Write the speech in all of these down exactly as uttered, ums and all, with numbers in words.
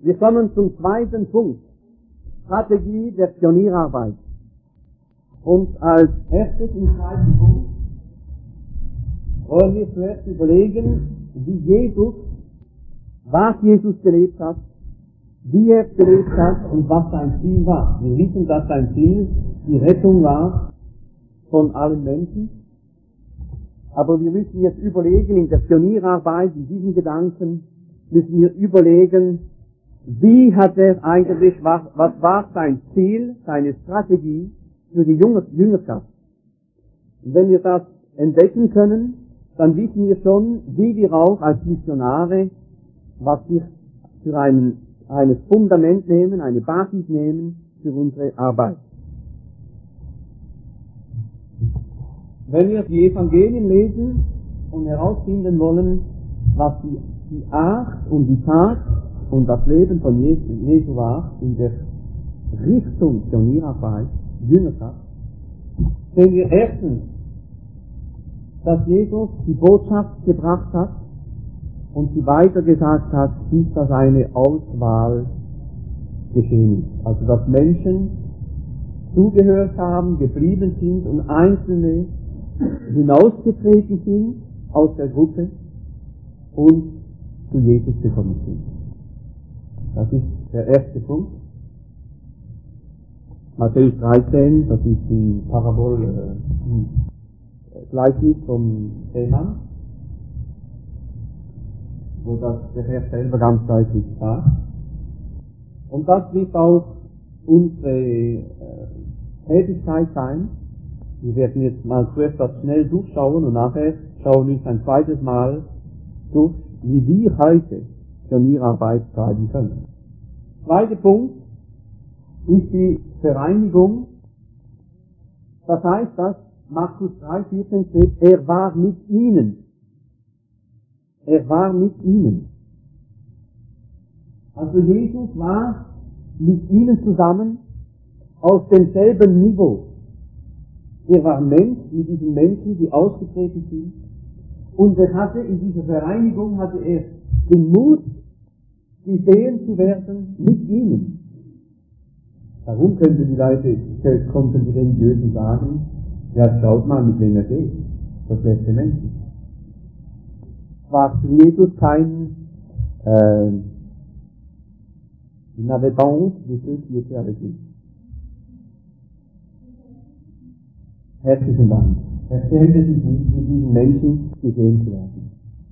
Wir kommen zum zweiten Punkt. Strategie der Pionierarbeit. Und als erstes im zweiten Punkt wollen wir zuerst überlegen, wie Jesus, was Jesus gelebt hat, wie er gelebt hat und was sein Ziel war. Wir wissen, dass sein Ziel die Rettung war von allen Menschen. Aber wir müssen jetzt überlegen, in der Pionierarbeit, in diesen Gedanken, müssen wir überlegen, wie hat er eigentlich, was, was war sein Ziel, seine Strategie für die Jüngerschaft. Und wenn wir das entdecken können, dann wissen wir schon, wie wir auch als Missionare, was wir für ein, ein Fundament nehmen, eine Basis nehmen für unsere Arbeit. Wenn wir die Evangelien lesen und herausfinden wollen, was die, die Art und die Tat und das Leben von Jesu war in der Richtung Pionierarbeit, Jüngerschaft, sehen wir erstens, dass Jesus die Botschaft gebracht hat und sie weitergesagt hat, bis das eine Auswahl geschehen ist. Also dass Menschen zugehört haben, geblieben sind und Einzelne hinausgetreten sind aus der Gruppe und zu Jesus gekommen sind. Das ist der erste Punkt. Matthäus dreizehn, das ist die Parabol, äh, Gleichnis vom Seemann, wo das der Herr selber ganz deutlich sagt. Und das wird auch unsere äh, Tätigkeit sein. Wir werden jetzt mal zuerst das schnell durchschauen und nachher schauen wir ein zweites Mal durch, wie wir heute Pionierarbeit treiben können. Zweiter Punkt ist die Vereinigung. Das heißt, dass Markus drei vierzehn steht, er war mit ihnen. Er war mit ihnen. Also Jesus war mit ihnen zusammen auf demselben Niveau. Er war Mensch mit diesen Menschen, die ausgetreten sind. Und er hatte in dieser Vereinigung, hatte er den Mut, gesehen zu werden mit ihnen. Darum könnten die Leute, konnten die Religiösen sagen, ja, schaut mal, mit wem er geht. Das letzte Menschen. War für Jesus kein, äh, il n'avait pas honte de ceux qui étaient avec lui. Herzlichen Dank. Er stellte sich nicht, mit diesen Menschen gesehen zu werden.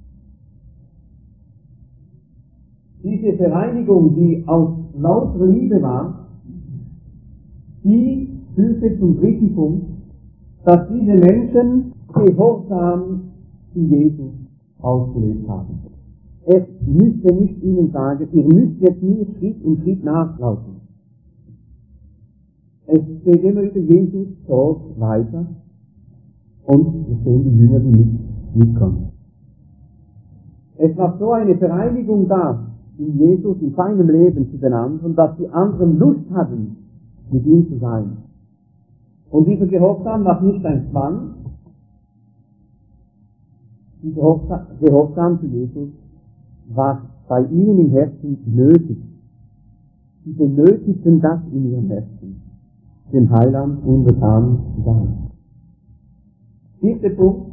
Diese Vereinigung, die aus lauter Liebe war, die führte zum dritten Punkt, dass diese Menschen gehorsam zu Jesus ausgelebt haben. Es müsste nicht ihnen sagen, ihr müsst jetzt nur Schritt um Schritt nachlaufen. Es steht immer über Jesus dort weiter und wir sehen die Jünger, die nicht mitkommen. Es war so eine Vereinigung da in Jesus, in seinem Leben zu den anderen, dass die anderen Lust hatten, mit ihm zu sein. Und dieser Gehorsam war nicht ein Zwang. Dieser Gehorsam zu Jesus war bei ihnen im Herzen nötig. Sie benötigten das in ihrem Herzen, dem Heiland untertan zu sein. Vierter Punkt,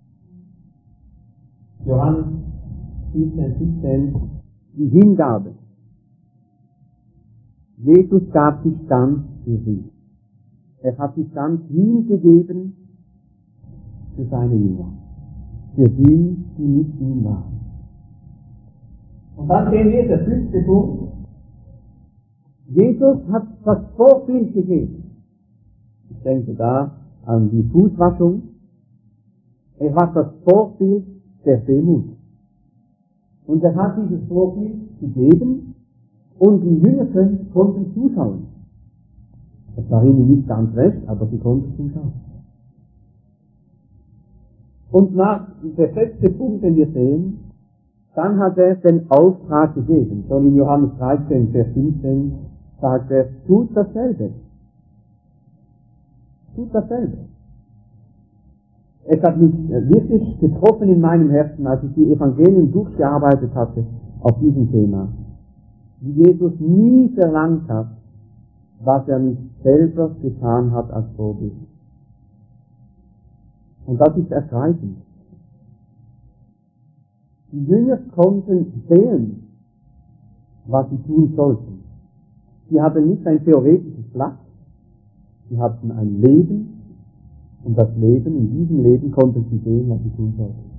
Johannes siebzehn, siebzehn, die Hingabe. Jesus gab sich ganz für sie. Er hat sich ganz hingegeben für seine Jünger, für die, die mit ihm waren. Und dann sehen wir der fünfte Punkt. Jesus hat das Vorbild gegeben. Ich denke da an die Fußwaschung. Er war das Vorbild der Demut. Und er hat dieses Vorbild gegeben und die Jünger können, konnten zuschauen. Es war ihnen nicht ganz recht, aber sie konnten zuschauen. Und nach der letzte Punkt, den wir sehen, dann hat er den Auftrag gegeben. Schon in Johannes dreizehn, Vers fünfzehn sagt er, tut dasselbe. Tut dasselbe. Es hat mich wirklich getroffen in meinem Herzen, als ich die Evangelien durchgearbeitet hatte auf diesem Thema. wie Jesus nie verlangt hat, was er nicht selber getan hat als Vorbild. Und das ist ergreifend. Die Jünger konnten sehen, was sie tun sollten. Sie hatten nicht ein theoretisches Blatt, sie hatten ein Leben, und das Leben, in diesem Leben konnten sie sehen, was sie tun sollten.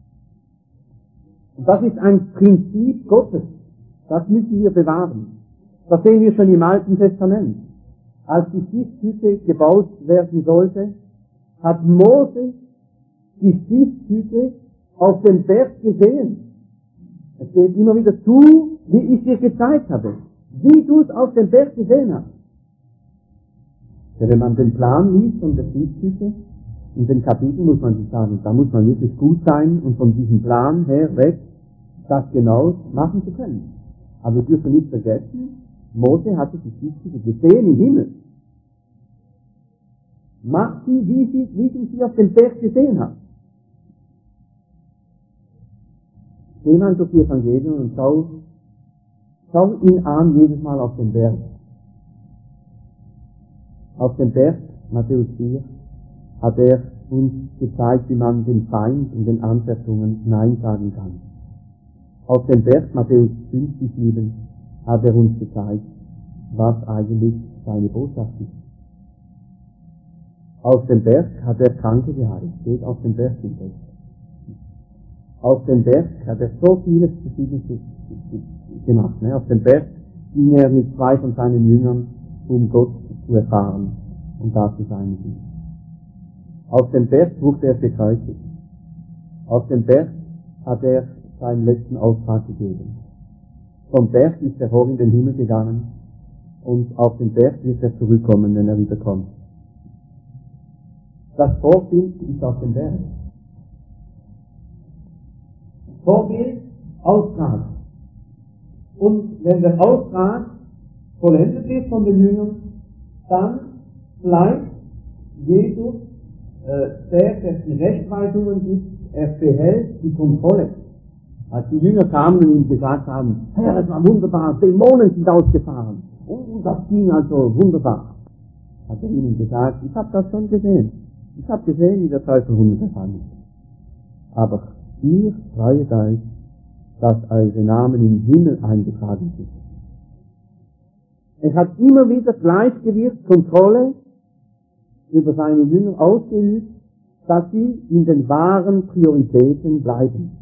Und das ist ein Prinzip Gottes. Das müssen wir bewahren. Das sehen wir schon im Alten Testament. Als die Stiftshütte gebaut werden sollte, hat Mose die Stiftshütte auf dem Berg gesehen. Es steht immer wieder zu, wie ich dir gezeigt habe. Wie du es auf dem Berg gesehen hast. Ja, wenn man den Plan liest von der Stiftshütte, in den Kapiteln muss man sich sagen, da muss man wirklich gut sein und von diesem Plan her weg, das genau machen zu können. Aber wir dürfen nicht vergessen, Mose hatte die Stiftshütte gesehen im Himmel. Mach sie, wie, sie, wie du sie auf dem Berg gesehen hast. Geh mal durch die Evangelien und schau, schau ihn an jedes Mal auf den Berg. Auf dem Berg, Matthäus vier, hat er uns gezeigt, wie man den Feind und den Anfechtungen Nein sagen kann. Auf dem Berg, Matthäus fünf bis sieben, hat er uns gezeigt, was eigentlich seine Botschaft ist. Auf dem Berg hat er Kranke geheilt, steht auf dem Berg im Text. Auf dem Berg hat er so vieles Verschiedenes gemacht. Ne? Auf dem Berg ging er mit zwei von seinen Jüngern, um Gott zu erfahren und da zu sein mit ihm. Auf dem Berg wurde er gekreuzigt. Auf dem Berg hat er seinen letzten Auftrag gegeben. Vom Berg ist er hoch in den Himmel gegangen und auf den Berg wird er zurückkommen, wenn er wieder kommt. Das Vorbild ist auf dem Berg. Vorbild, Auftrag. Und wenn der Auftrag vollendet ist von den Jüngern, dann bleibt Jesus, äh, der, der die Rechtweisungen gibt, er behält die Kontrolle. Als die Jünger kamen und ihm gesagt haben, Herr, es war wunderbar, Dämonen sind ausgefahren. Und das ging also wunderbar. Hat er ihnen gesagt, ich habe das schon gesehen. Ich habe gesehen, wie der Teufel Hunde verfangen ist. Aber ihr freut euch, dass eure Namen im Himmel eingetragen sind. Er hat immer wieder gleichgewirkt Kontrolle über seine Jünger ausgeübt, dass sie in den wahren Prioritäten bleiben.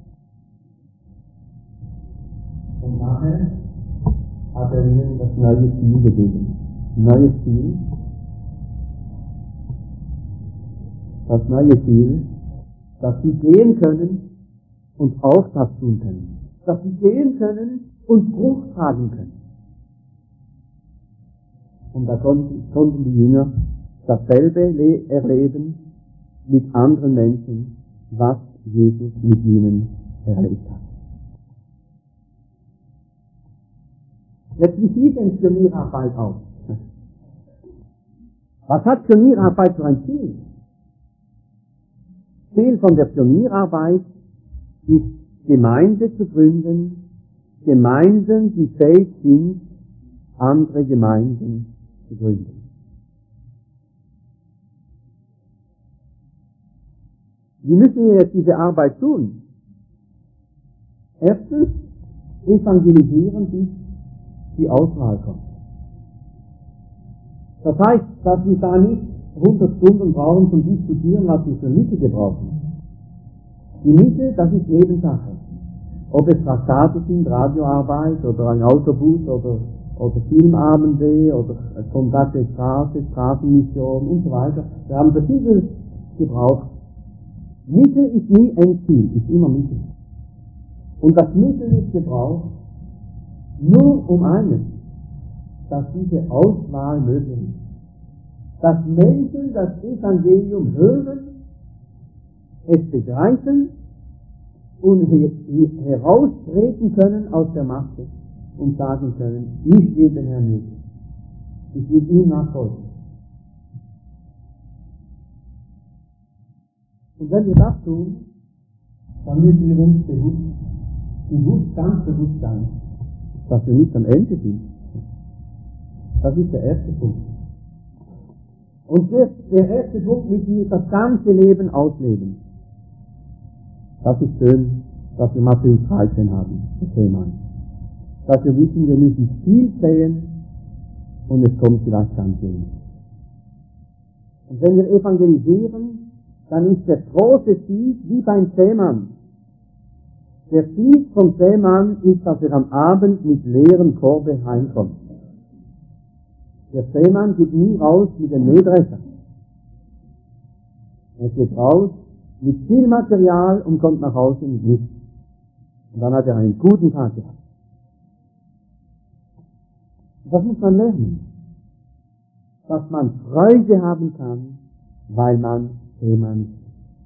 Und nachher hat er ihnen das neue Ziel gegeben. Neues Ziel. Das neue Ziel, dass sie gehen können und auch das tun können. Dass sie gehen können und Frucht tragen können. Und da konnten, konnten die Jünger dasselbe le- erleben mit anderen Menschen, was Jesus mit ihnen erlebt hat. Jetzt, wie sieht denn Pionierarbeit aus? Was hat Pionierarbeit für ein Ziel? Ziel von der Pionierarbeit ist, Gemeinde zu gründen, Gemeinden, die fähig sind, andere Gemeinden zu gründen. Wie müssen wir jetzt diese Arbeit tun? Erstens, evangelisieren, bis die Auswahl kommt. Das heißt, dass wir da nicht hundert Stunden brauchen zum Diskutieren, was wir für Mittel gebrauchen. Die Mittel, das ist Lebenssache. Ob es Traktate sind, Radioarbeit oder ein Autobus oder, oder Filmabende oder Kontakte Straße, Straßenmission und so weiter. Wir haben verschiedenes gebraucht. Mittel ist nie Endziel, ist immer Mittel. Und das Mittel ist gebraucht nur um eines, dass diese Auswahl möglich ist. Dass Menschen das Evangelium hören, es begreifen und heraustreten können aus der Masse und sagen können, ich will den Herrn Jesus. Ich will ihm nachfolgen. Und wenn wir das tun, dann müssen wir uns bewusst, bewusst, ganz bewusst sein, dass wir nicht am Ende sind. Das ist der erste Punkt. Und der, der erste Punkt, müssen wir das ganze Leben ausleben. Das ist schön, dass wir Matthäus dreizehn haben, das Thema. Dass wir wissen, wir müssen viel säen und es kommt vielleicht ganz wenig. Und wenn wir evangelisieren, dann ist der große Sieg wie beim Sämann. Der Sieg vom Sämann ist, dass er am Abend mit leeren Korbe heimkommt. Der Sämann geht nie raus mit dem Mähdrescher. Er geht raus mit viel Material und kommt nach Hause mit nichts. Und dann hat er einen guten Tag gehabt. Das muss man lernen. Dass man Freude haben kann, weil man Sämann ist.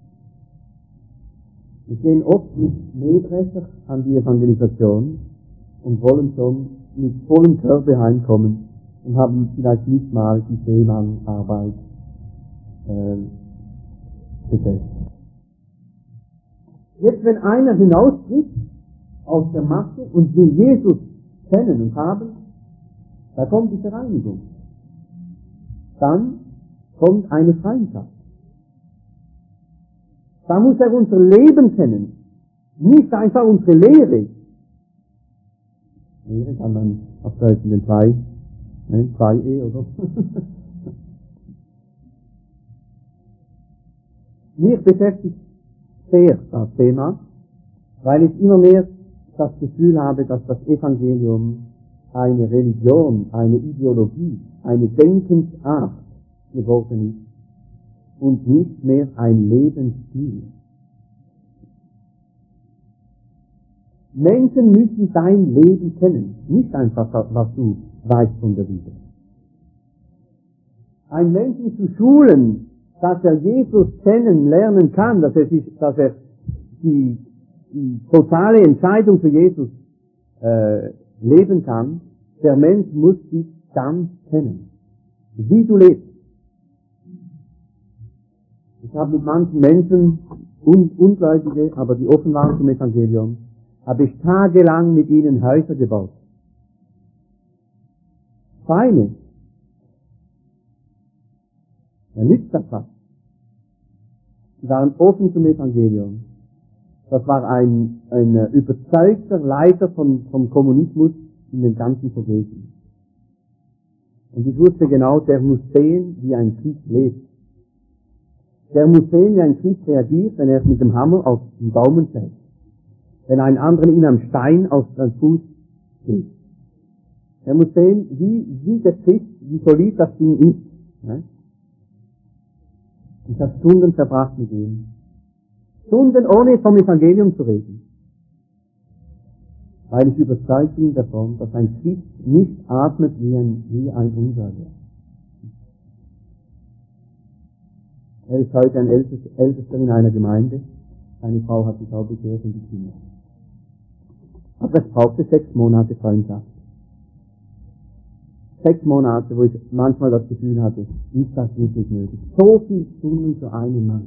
Wir gehen oft mit Mähdrescher an die Evangelisation und wollen schon mit vollem Körper heimkommen und haben vielleicht nicht mal die Sämannarbeit äh, besetzt. Jetzt, wenn einer hinaustritt aus der Masse und will Jesus kennen und haben, da kommt die Vereinigung. Dann kommt eine Feindschaft. Da muss er unser Leben kennen, nicht einfach unsere Lehre. Lehre kann man auf Deutsch in den zwei, ne, zwei E oder? Mich beschäftigt sehr das Thema, weil ich immer mehr das Gefühl habe, dass das Evangelium eine Religion, eine Ideologie, eine Denkensart geworden ist und nicht mehr ein Lebensstil. Menschen müssen dein Leben kennen, nicht einfach, was du weißt von der Bibel. Ein Menschen zu schulen, dass er Jesus kennenlernen kann, dass er, sich, dass er die, die totale Entscheidung für Jesus äh, leben kann, der Mensch muss dich ganz kennen, wie du lebst. Ich habe mit manchen Menschen, un Ungläubige, aber die offen waren zum Evangelium, habe ich tagelang mit ihnen Häuser gebaut. Feine. Ja, nützt das was? Sie waren offen zum Evangelium. Das war ein, ein überzeugter Leiter von, vom Kommunismus in den ganzen Sowjeten. Und ich wusste genau, der muss sehen, wie ein Christ lebt. Der muss sehen, wie ein Christ reagiert, wenn er mit dem Hammer auf den Daumen fällt. Wenn ein anderer ihn am Stein auf den Fuß geht. Er muss sehen, wie, wie der Christ, wie solid das Ding ist. Ne? Ich habe Stunden verbracht mit ihm. Stunden ohne vom Evangelium zu reden. Weil ich überzeugt bin davon, dass ein Christ nicht atmet wie ein, wie ein Ungläubiger. Er ist heute ein Ältester in einer Gemeinde. Seine Frau hat sich auch bekehrt und die Kinder. Aber es brauchte sechs Monate Freundschaft. Sechs Monate, wo ich manchmal das Gefühl hatte, ist das wirklich nötig? So viele Stunden für einen Mann.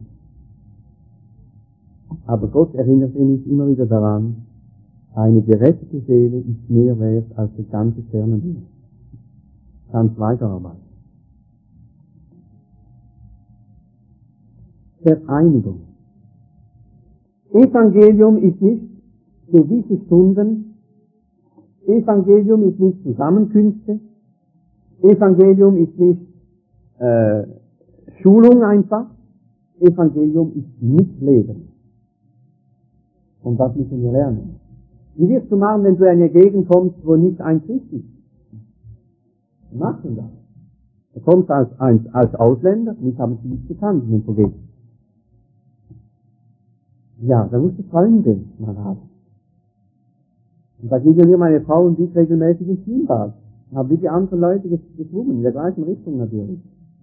Aber Gott erinnerte mich immer wieder daran, eine gerettete Seele ist mehr wert als die ganze Sternenhimmel. Kannst weiterarbeiten. Vereinigung. Evangelium ist nicht gewisse Stunden. Evangelium ist nicht Zusammenkünfte. Evangelium ist nicht äh, Schulung einfach. Evangelium ist Mitleben. Und das müssen wir lernen. Wie wirst du machen, wenn du in eine Gegend kommst, wo nicht ein Christ ist? Wie machst du das? Du kommst als, als, als Ausländer, nicht haben sie nicht gekannt in den Sowjeten. Ja, da musst du Freunde mal haben. Und da gingen wir, meine Frau und ich, regelmäßig ins Schwimmbad. Haben wir die anderen Leute geschwommen, in der gleichen Richtung natürlich.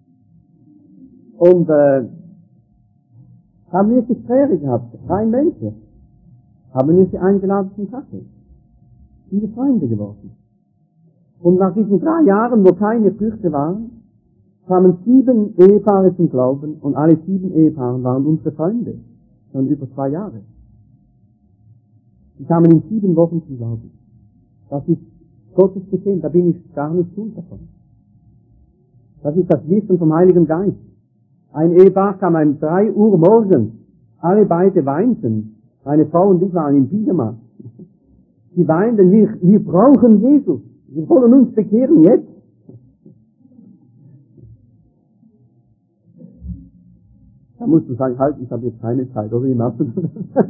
Und äh, haben wir Gespräche gehabt, rein Menschen. Haben wir sie eingeladen zum Kaffee. Sind wir Freunde geworden. Und nach diesen drei Jahren, wo keine Früchte waren, kamen sieben Ehepaare zum Glauben und alle sieben Ehepaare waren unsere Freunde. Schon über zwei Jahre. Die kamen in sieben Wochen zum Glauben. Das ist Gottes Geschehen, da bin ich gar nicht schuld davon. Das ist das Wissen vom Heiligen Geist. Ein Ehepaar kam um drei Uhr morgens, alle beide weinten. Meine Frau und ich waren in Pyjama. Sie weinten, wir, wir brauchen Jesus. Wir wollen uns bekehren jetzt. Da musst du sagen, halt, ich habe jetzt keine Zeit, oder wie machst du das?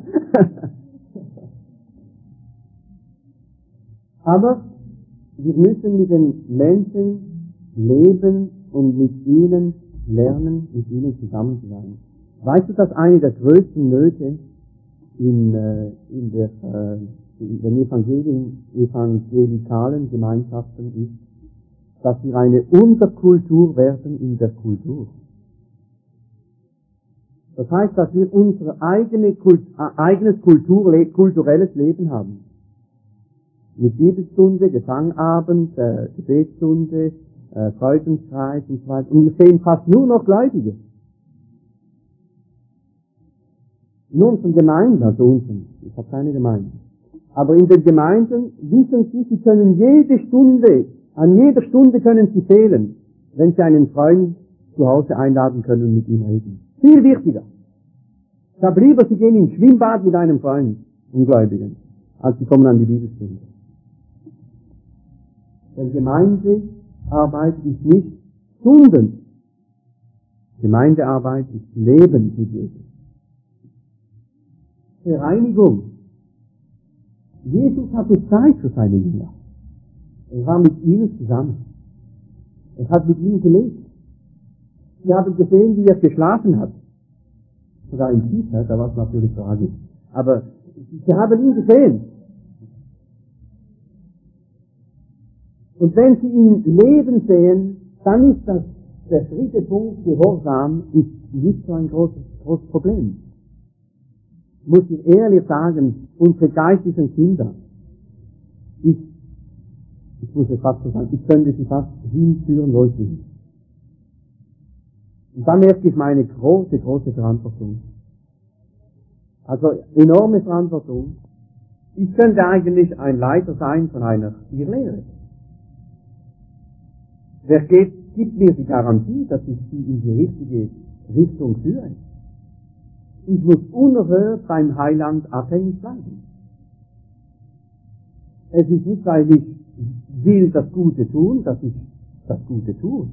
Aber wir müssen mit den Menschen leben und mit ihnen lernen, mit ihnen zusammen zu sein. Weißt du, dass eine der größten Nöte in, äh, in, der, äh, in den Evangelien, evangelikalen Gemeinschaften ist, dass wir eine Unterkultur werden in der Kultur. Das heißt, dass wir unser eigene Kult, äh, eigenes Kultur, kulturelles Leben haben. Mit Bibelstunde, Gesangabend, äh, Gebetsstunde, äh, Freudenkreis und so weiter. Und wir sehen fast nur noch Gläubige. In unseren Gemeinden, also unseren, ich habe keine Gemeinde. Aber in den Gemeinden wissen Sie, Sie können jede Stunde, an jeder Stunde können Sie fehlen, wenn Sie einen Freund zu Hause einladen können und mit ihm reden. Viel wichtiger. Ich habe lieber, Sie gehen ins Schwimmbad mit einem Freund, Ungläubigen, als Sie kommen an die Bibelstunde. Denn Gemeindearbeit ist nicht Stunden. Gemeindearbeit ist Leben mit Jesus. Reinigung. Jesus hatte Zeit für seine Jünger. Er war mit ihnen zusammen. Er hat mit ihnen gelebt. Sie haben gesehen, wie er geschlafen hat. Sogar im T-Shirt, da war es natürlich tragisch. Aber sie haben ihn gesehen. Und wenn sie ihn leben sehen, dann ist das der dritte Punkt, Gehorsam, ist nicht so ein großes, großes Problem. Muss ich ehrlich sagen, unsere geistlichen Kinder, ich, ich muss es fast so sagen, ich könnte sie fast hinführen, wo ich will. Und dann merke ich meine große, große Verantwortung. Also enorme Verantwortung. Ich könnte eigentlich ein Leiter sein von einer Tierlehre. Wer geht, gibt mir die Garantie, dass ich sie in die richtige Richtung führe? Ich muss unerhört beim Heiland abhängig bleiben. Es ist nicht, weil ich will das Gute tun, dass ich das Gute tue.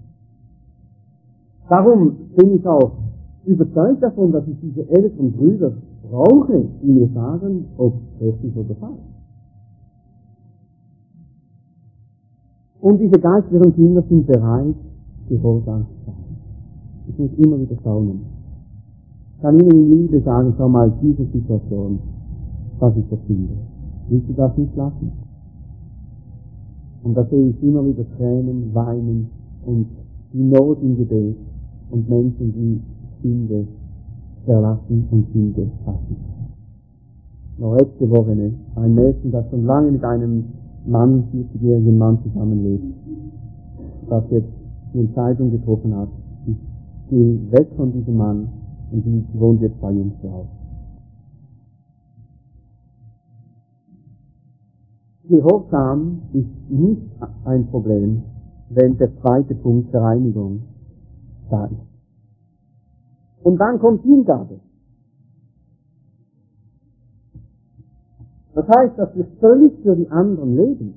Darum bin ich auch überzeugt davon, dass ich diese älteren Brüder brauche, die mir sagen, ob richtig oder falsch. Und diese geistlichen Kinder sind bereit, gehorsam zu sein. Ich muss immer wieder staunen. Ich kann Ihnen in Liebe sagen, schau mal, diese Situation, was ich finde. Willst du das nicht lassen? Und da sehe ich immer wieder Tränen, Weinen und die Not im Gebet und Menschen, die Sünde verlassen und Sünde hassen. Noch letzte Woche ein Mädchen, das schon lange mit einem Mann, vierzigjährigen Mann zusammenlebt, das jetzt die Entscheidung getroffen hat, ich gehe weg von diesem Mann und sie wohnt jetzt bei uns zu Hause. Gehorsam ist nicht ein Problem, wenn der zweite Punkt der Reinigung da ist. Und dann kommt Hingabe. Das heißt, dass wir völlig für die anderen leben.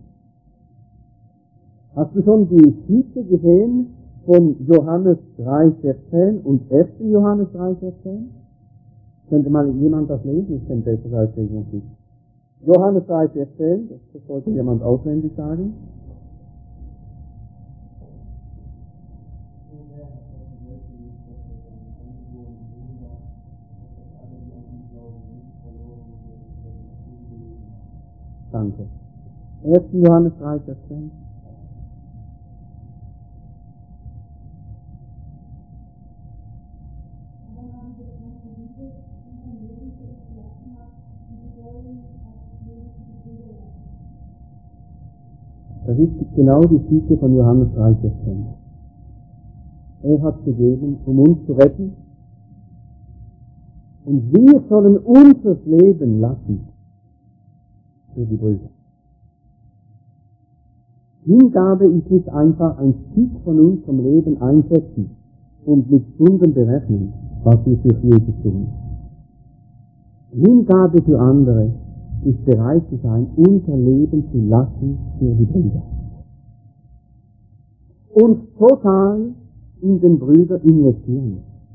Hast du schon die Geschichte gesehen von Johannes drei, Vers zehn und ersten Johannes drei, Vers zehn? Könnte mal jemand das lesen? Ich kenne besser als ich natürlich. Johannes drei, Vers zehn, das sollte jemand auswendig sagen. Danke. ersten Johannes drei, Vers zehn. Das ist genau die Geschichte von Johannes drei, Vers zehn. Er hat gegeben, um uns zu retten. Und wir sollen unser Leben lassen für die Brüder. Hingabe ist nicht einfach ein Stück von unserem Leben einsetzen und mit Stunden berechnen, was wir für Jesus tun. Hingabe für andere ist bereit zu sein, unser Leben zu lassen für die Brüder. Und total in den Brüder investieren.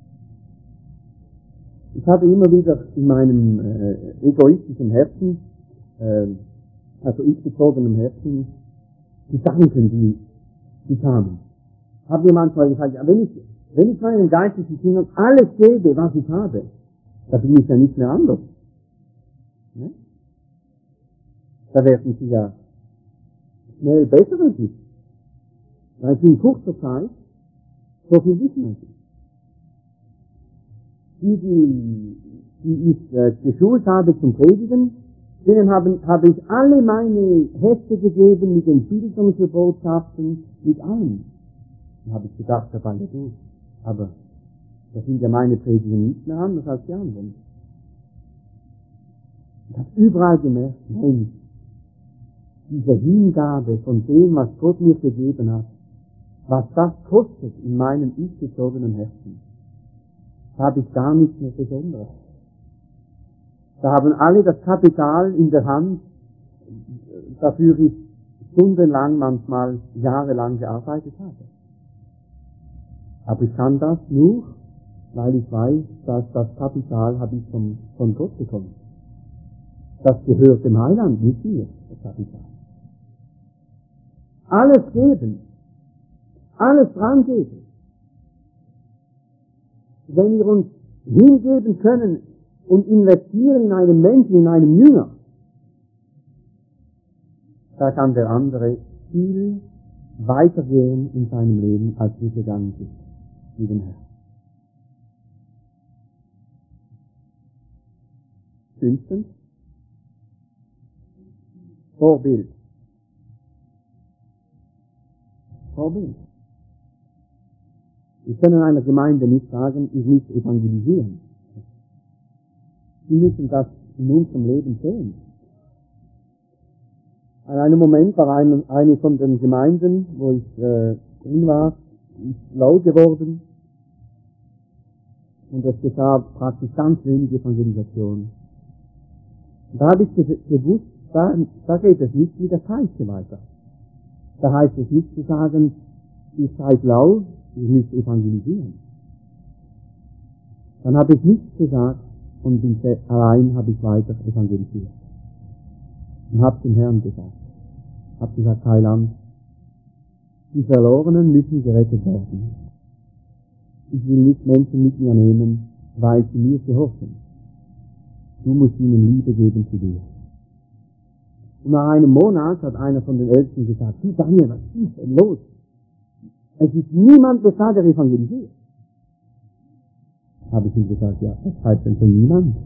Ich habe immer wieder in meinem äh, egoistischen Herzen, äh, also ich bezogenem Herzen, Gedanken, die, die kamen. Habe mir manchmal gesagt, ja, wenn ich, wenn ich meinen geistlichen Kindern alles gebe, was ich habe, da bin ich ja nicht mehr anders. Ne? Da werden sie ja schnell besser als ich. Weil sie in kurzer Zeit so viel wissen als ich. Die, die, die ich äh, geschult habe zum Predigen, denen habe, habe ich alle meine Hefte gegeben mit den Bildern für Botschaften, mit allem. Dann habe ich gedacht, dabei ja gut. Aber das sind ja meine Predigen nicht mehr anders als die anderen. Ich habe überall gemerkt, nein, diese Hingabe von dem, was Gott mir gegeben hat, was das kostet in meinem ich-bezogenen Herzen, habe ich gar nicht mehr Besonderes. Da haben alle das Kapital in der Hand, dafür ich stundenlang, manchmal jahrelang gearbeitet habe. Aber ich kann das nur, weil ich weiß, dass das Kapital habe ich von, von Gott bekommen. Das gehört dem Heiland, nicht mir, das Kapital. Alles geben, alles dran geben. Wenn wir uns hingeben können und investieren in einen Menschen, in einen Jünger, da kann der andere viel weitergehen in seinem Leben, als wir gegangen sind, mit dem Herrn. Fünftens, Vorbild. Vorbild. Wir können einer Gemeinde nicht sagen, ich muss evangelisieren. Sie müssen das in unserem Leben sehen. An einem Moment war eine, eine von den Gemeinden, wo ich äh, drin war, ist laut geworden. Und es geschah praktisch ganz wenig Evangelisation. Und da habe ich gewusst, da, da geht es nicht mit der Peitsche weiter. Da heißt es nicht zu sagen, ihr seid lau, ihr müsst evangelisieren. Dann habe ich nichts gesagt und bin allein habe ich weiter evangelisiert. Und habe dem Herrn gesagt, habe gesagt, Heiland, die Verlorenen müssen gerettet werden. Ich will nicht Menschen mit mir nehmen, weil sie mir gehorchen. Du musst ihnen Liebe geben zu dir. Und nach einem Monat hat einer von den Ältesten gesagt, du Daniel, was ist denn los? Es ist niemand da, der evangelisiert. Habe ich ihm gesagt, ja, was heißt denn von niemand?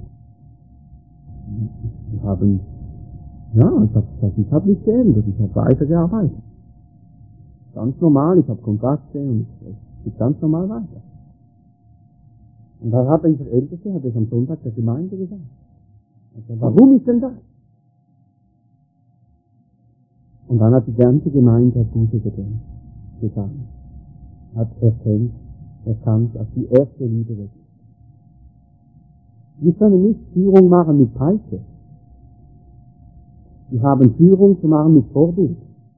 Wir haben, ja, ich habe gesagt, ich habe nicht geändert, ich habe weitergearbeitet. Ganz normal, ich habe Kontakte und es geht ganz normal weiter. Und dann hat der Älteste, hat es am Sonntag der Gemeinde gesagt. Also, warum ist denn das? Und dann hat die ganze Gemeinde Buße getan, getan. Hat erkannt, erkannt, dass die erste Liebe weg ist. Wir können nicht Führung machen mit Peitsche. Wir haben Führung zu machen mit Vorbild.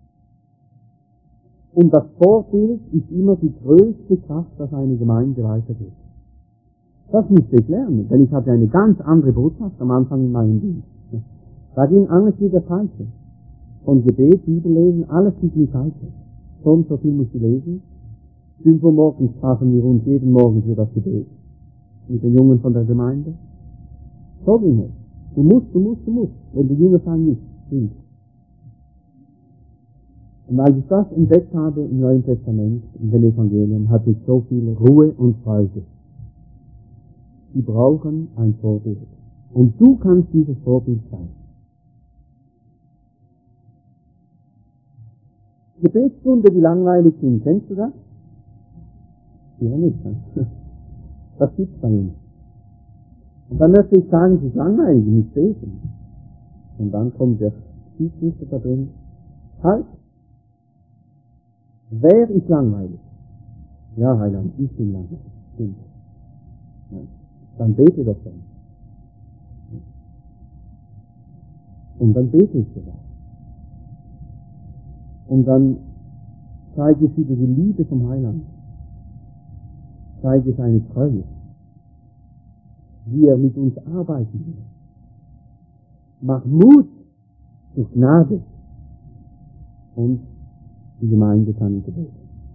Und das Vorbild ist immer die größte Kraft, dass eine Gemeinde weitergeht. Das musste ich lernen, denn ich hatte eine ganz andere Botschaft am Anfang in meinem Dienst. Da ging alles mit der Peitsche. Von Gebet, Bibellesen, alles mit der Peitsche. Schon so viel musst du lesen. Fünf Uhr morgens trafen wir uns jeden Morgen für das Gebet. Mit den Jungen von der Gemeinde. So ging es. Du musst, du musst, du musst. Wenn du Jünger sein willst, willst. Und als ich das entdeckt habe im Neuen Testament, in den Evangelien, hatte ich so viel Ruhe und Freude. Sie brauchen ein Vorbild. Und du kannst dieses Vorbild sein. Gebetsstunde, die langweilig sind, kennst du das? Ja, nicht. Das gibt's bei uns. Und dann möchte ich sagen, es ist langweilig, ich muss beten. Und dann kommt der Schiedsrichter da drin. Halt! Wer ist langweilig? Ja, Heiland, ich bin langweilig. Stimmt. Ja. Dann bete doch dann. Und dann bete ich dir. Und dann zeige ich wieder die Liebe vom Heiland. Zeige seine Treue. Wie er mit uns arbeiten will. Mach Mut durch Gnade. Und die Gemeinde kann ich beten.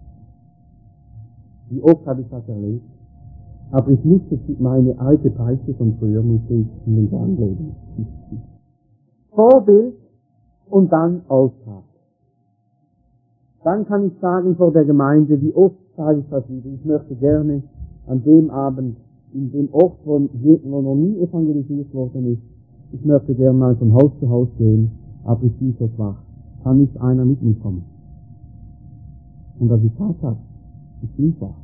Wie oft habe ich das erlebt? Aber ich musste meine alte Peitsche von früher musste ich in den Sand legen. Vorbild und dann Auftrag. Dann kann ich sagen vor der Gemeinde, wie oft sage ich das wieder, ich möchte gerne an dem Abend, in dem Ort, wo noch nie evangelisiert worden ist, ich möchte gerne mal von Haus zu Haus gehen, aber ich bin so schwach. Kann nicht einer mit mir kommen? Und das ist Tatsache. Ich bin schwach.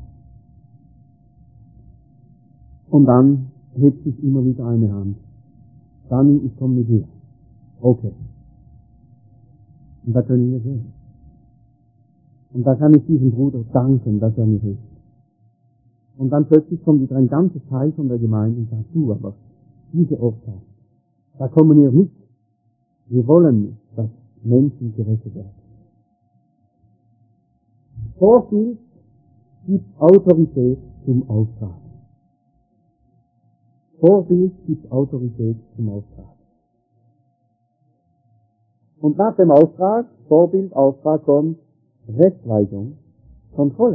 Und dann hebt sich immer wieder eine Hand. Dann, ich komme mit dir. Okay. Und da können wir gehen. Und da kann ich diesem Bruder danken, dass er mir hilft. Und dann plötzlich kommt wieder ein ganzes Teil von der Gemeinde und sagt, du aber, diese Orte, da kommen wir nicht. Wir wollen, dass Menschen gerettet werden. Vorbild gibt Autorität zum Auftrag. Vorbild gibt Autorität zum Auftrag. Und nach dem Auftrag, Vorbild, Auftrag kommt Rechtsweisung, Kontrolle.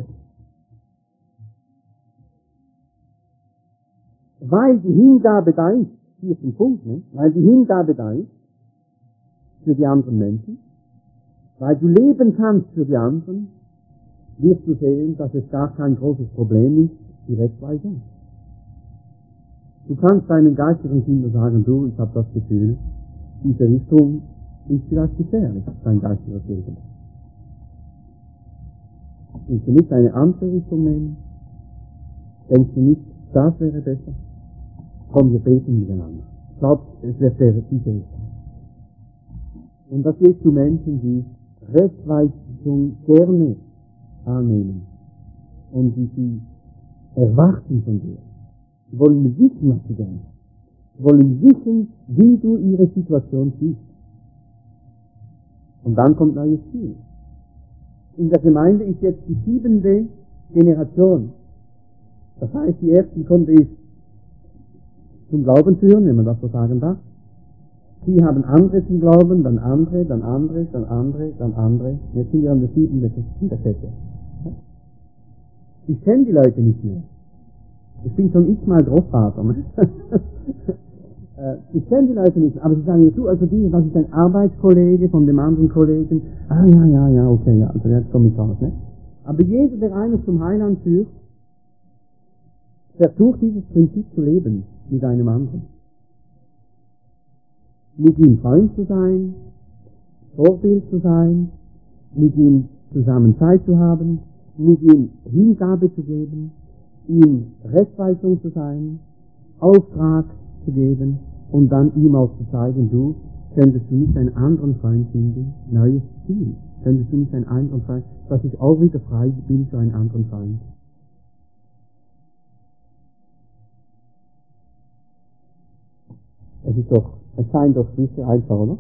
Weil die Hingabe da ist, hier ist ein Punkt, ne? Weil die Hingabe da ist, für die anderen Menschen, weil du leben kannst für die anderen, wirst du sehen, dass es gar kein großes Problem ist, die Rechtsweisung. Du kannst deinen geistlichen Kindern sagen, du, ich habe das Gefühl, diese Richtung ist vielleicht gefährlich, dein geistiges Leben. Willst du nicht eine andere Richtung nehmen? Denkst du nicht, das wäre besser? Komm, wir beten miteinander. Glaubst, es wäre diese Richtung. Und das geht zu Menschen, die Rechtsweisung gerne annehmen und die sie erwarten von dir. Sie wollen wissen, was du denkst. Sie wollen wissen, wie du ihre Situation siehst. Und dann kommt neues Ziel. In der Gemeinde ist jetzt die siebente Generation. Das heißt, die ersten konnte ich zum Glauben führen, wenn man das so sagen darf. Sie haben andere zum Glauben, dann andere, dann andere, dann andere, dann andere. Jetzt sind wir an der siebten in der Kette. Ich kenne die Leute nicht mehr. Ich bin schon x-mal Großvater. Ne? Ich kenne die Leute nicht, aber sie sagen mir, du, also die, das ist ein Arbeitskollege von dem anderen Kollegen. Ah, ja, ja, ja, okay, ja, also jetzt komme ich raus, ne? Aber jeder, der eines zum Heiland führt, versucht dieses Prinzip zu leben mit einem anderen. Mit ihm Freund zu sein, Vorbild zu sein, mit ihm zusammen Zeit zu haben, mit ihm Hingabe zu geben, ihm Rechtsweisung zu sein, Auftrag zu geben und dann ihm auch zu zeigen, du, könntest du nicht einen anderen Freund finden, neues Ziel, könntest du nicht einen anderen Freund, dass ich auch wieder frei bin für einen anderen Freund. Es ist doch, es scheint doch sicher einfach, oder?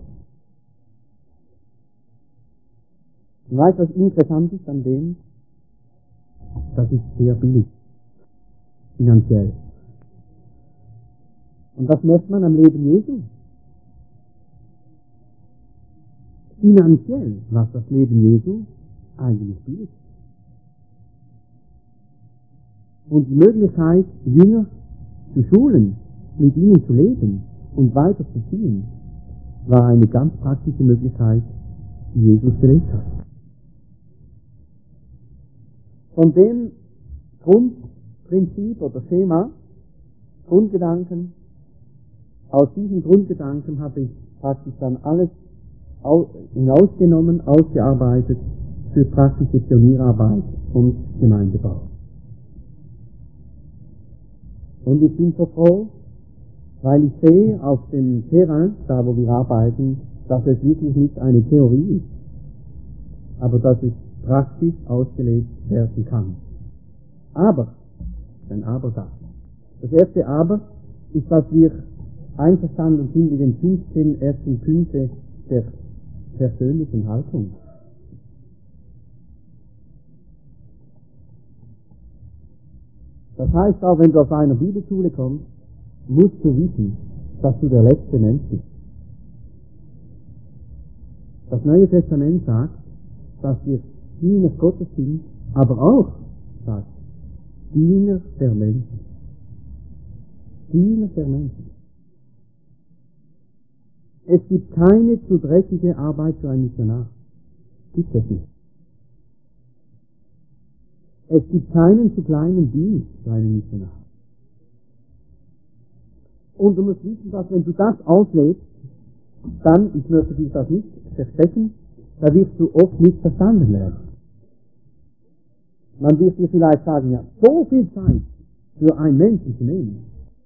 Und weißt du, was interessant ist an dem? Das ist sehr billig. Finanziell. Und das merkt man am Leben Jesu. Finanziell war das Leben Jesu eigentlich billig. Und die Möglichkeit, Jünger zu schulen, mit ihnen zu leben und weiterzuziehen, war eine ganz praktische Möglichkeit, die Jesus gelebt hat. Von dem Grundprinzip oder Schema, Grundgedanken, aus diesen Grundgedanken habe ich praktisch dann alles hinausgenommen, ausgearbeitet für praktische Pionierarbeit und Gemeindebau. Und ich bin so froh, weil ich sehe auf dem Terrain, da wo wir arbeiten, dass es wirklich nicht eine Theorie ist, aber dass es praktisch ausgelebt werden kann. Aber, ein Aber da. Das erste Aber ist, dass wir einverstanden sind mit den fünfzehn ersten Punkten der persönlichen Haltung. Das heißt auch, wenn du auf einer Bibelschule kommst, musst du wissen, dass du der letzte Mensch bist. Das Neue Testament sagt, dass wir Diener Gottes sind, aber auch, sagt, Diener der Menschen. Diener der Menschen. Es gibt keine zu dreckige Arbeit für einen Missionar. Gibt es nicht. Es gibt keinen zu kleinen Dienst für einen Missionar. Und du musst wissen, dass wenn du das auslebst, dann, ich möchte dich das nicht versprechen, da wirst du oft nicht verstanden werden. Man wird dir vielleicht sagen, ja, so viel Zeit für einen Menschen zu nehmen,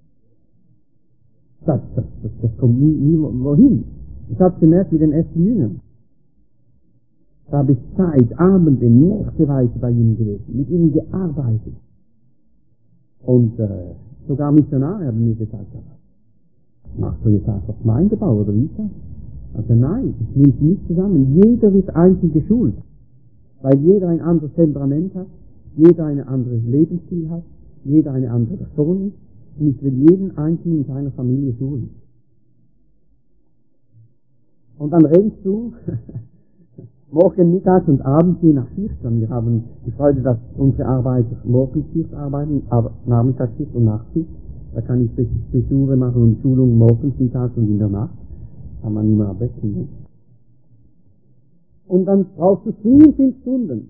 das, das, das, das kommt nie, nie wohin. Ich habe gemerkt mit den ersten Jüngern. Da habe ich Zeit, Abende, nächteweise bei ihnen gewesen, mit ihnen gearbeitet. Und äh, sogar Missionare haben mir gesagt, ja, machst du jetzt einfach Gemeindebau, oder wie ist das? Also nein, das nimmt sie nicht zusammen. Jeder wird einzeln geschult, weil jeder ein anderes Temperament hat, jeder ein anderes Lebensstil hat, jeder eine andere Person ist, und ich will jeden Einzelnen in seiner Familie schulen. Und dann rennst du morgen, mittags und abends je nach Schicht. Wir haben die Freude, dass unsere Arbeiter morgens Schicht arbeiten, aber Nachmittagsschicht und Nachtschicht. Da kann ich Besuche machen und Schulungen morgens, mittags und in der Nacht. Kann man immer abwechseln. Ne? Und dann brauchst du viel, viel Stunden.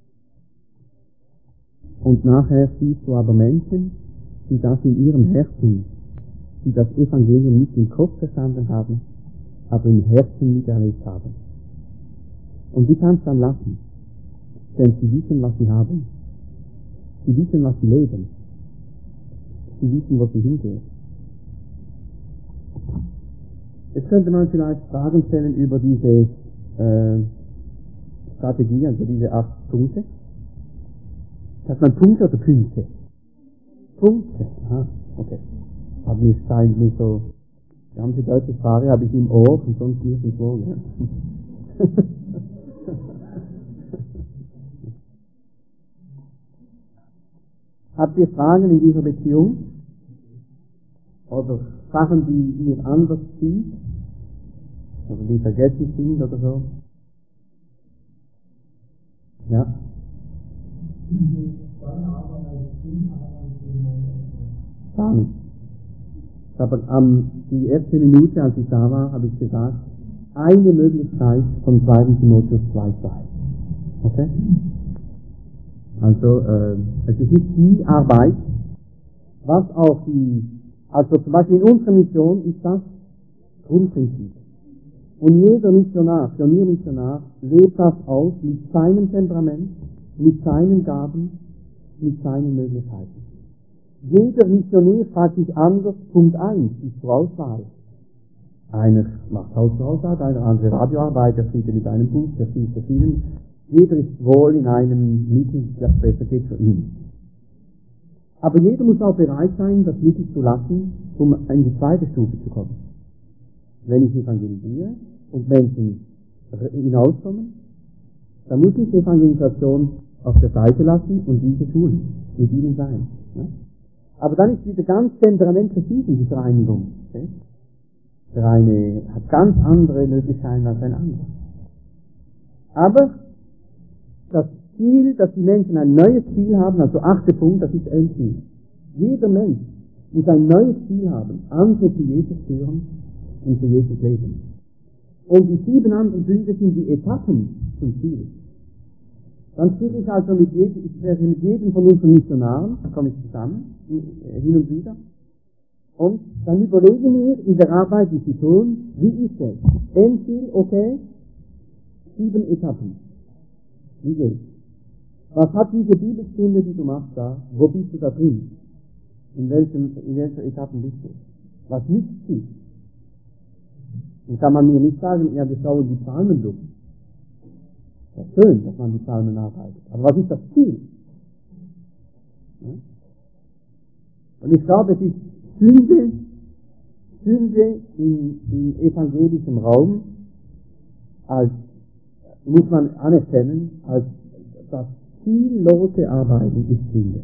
Und nachher siehst du aber Menschen, die das in ihrem Herzen, die das Evangelium nicht im Kopf verstanden haben, aber im Herzen miterlebt haben. Und die kannst du dann lassen. Denn sie wissen, was sie haben. Sie wissen, was sie leben. Sie wissen, wo sie hingehen. Jetzt könnte man vielleicht Fragen stellen über diese äh, Strategie, also diese acht Punkte. Sagt man Punkte oder Punkte? Punkte. Aha, okay. Aber mir scheint mir so, wir haben die deutsche Sprache, habe ich im Ohr und sonst nirgendwo. Ja. Habt ihr Fragen in dieser Beziehung? Oder Sachen, die ihr anders sieht? Oder die vergessen sind oder so? Ja? Gar nicht. Aber ähm, die erste Minute, als ich da war, habe ich gesagt, eine Möglichkeit von zweiten Timotheus zwei zwei. Okay? Also, äh, es ist nicht die Arbeit, was auch die, also zum Beispiel in unserer Mission ist das Grundprinzip. Und jeder Missionar, Pioniermissionar, lebt das aus mit seinem Temperament, mit seinen Gaben, mit seinen Möglichkeiten. Jeder Missionar fragt sich anders, Punkt eins, ist zur Auswahl. Einer macht Hausarbeit, einer andere Radioarbeit, der fliegt mit einem Bus, der fliegt der Film. Jeder ist wohl in einem Mittel, das besser geht für ihn. Aber jeder muss auch bereit sein, das Mittel zu lassen, um in die zweite Stufe zu kommen. Wenn ich evangelisiere und Menschen hinauskommen, dann muss ich die Evangelisation auf der Seite lassen und diese schulen, mit ihnen sein. Ne? Aber dann ist wieder ganz temperamentverschieden, die Vereinigung. Okay? Der eine hat ganz andere Möglichkeiten als ein anderer. Aber das Ziel, dass die Menschen ein neues Ziel haben, also achte Punkt, das ist Endziel. Jeder Mensch muss ein neues Ziel haben, andere zu Jesus führen und zu Jesus leben. Und die sieben anderen Punkte sind die Etappen zum Ziel. Dann spreche ich also mit jedem, ich spreche mit jedem von unseren Missionaren, da komme ich zusammen, hin und wieder. Und dann überlegen wir in der Arbeit, die sie tun, wie ist es? Endziel, okay, sieben Etappen. Wie geht's? Was hat diese Bibelstunde, die du machst da? Wo bist du da drin? In welchem, in welcher Etappe bist du? Was nützt sie? Und kann man mir nicht sagen, ja, wir schauen die Psalmen durch. Das ist schön, dass man die Psalmen arbeitet. Aber was ist das Ziel? Und ich glaube, es ist Sünde, Sünde in, in evangelischem Raum, als, muss man anerkennen, als das ziellose Arbeiten ist Sünde.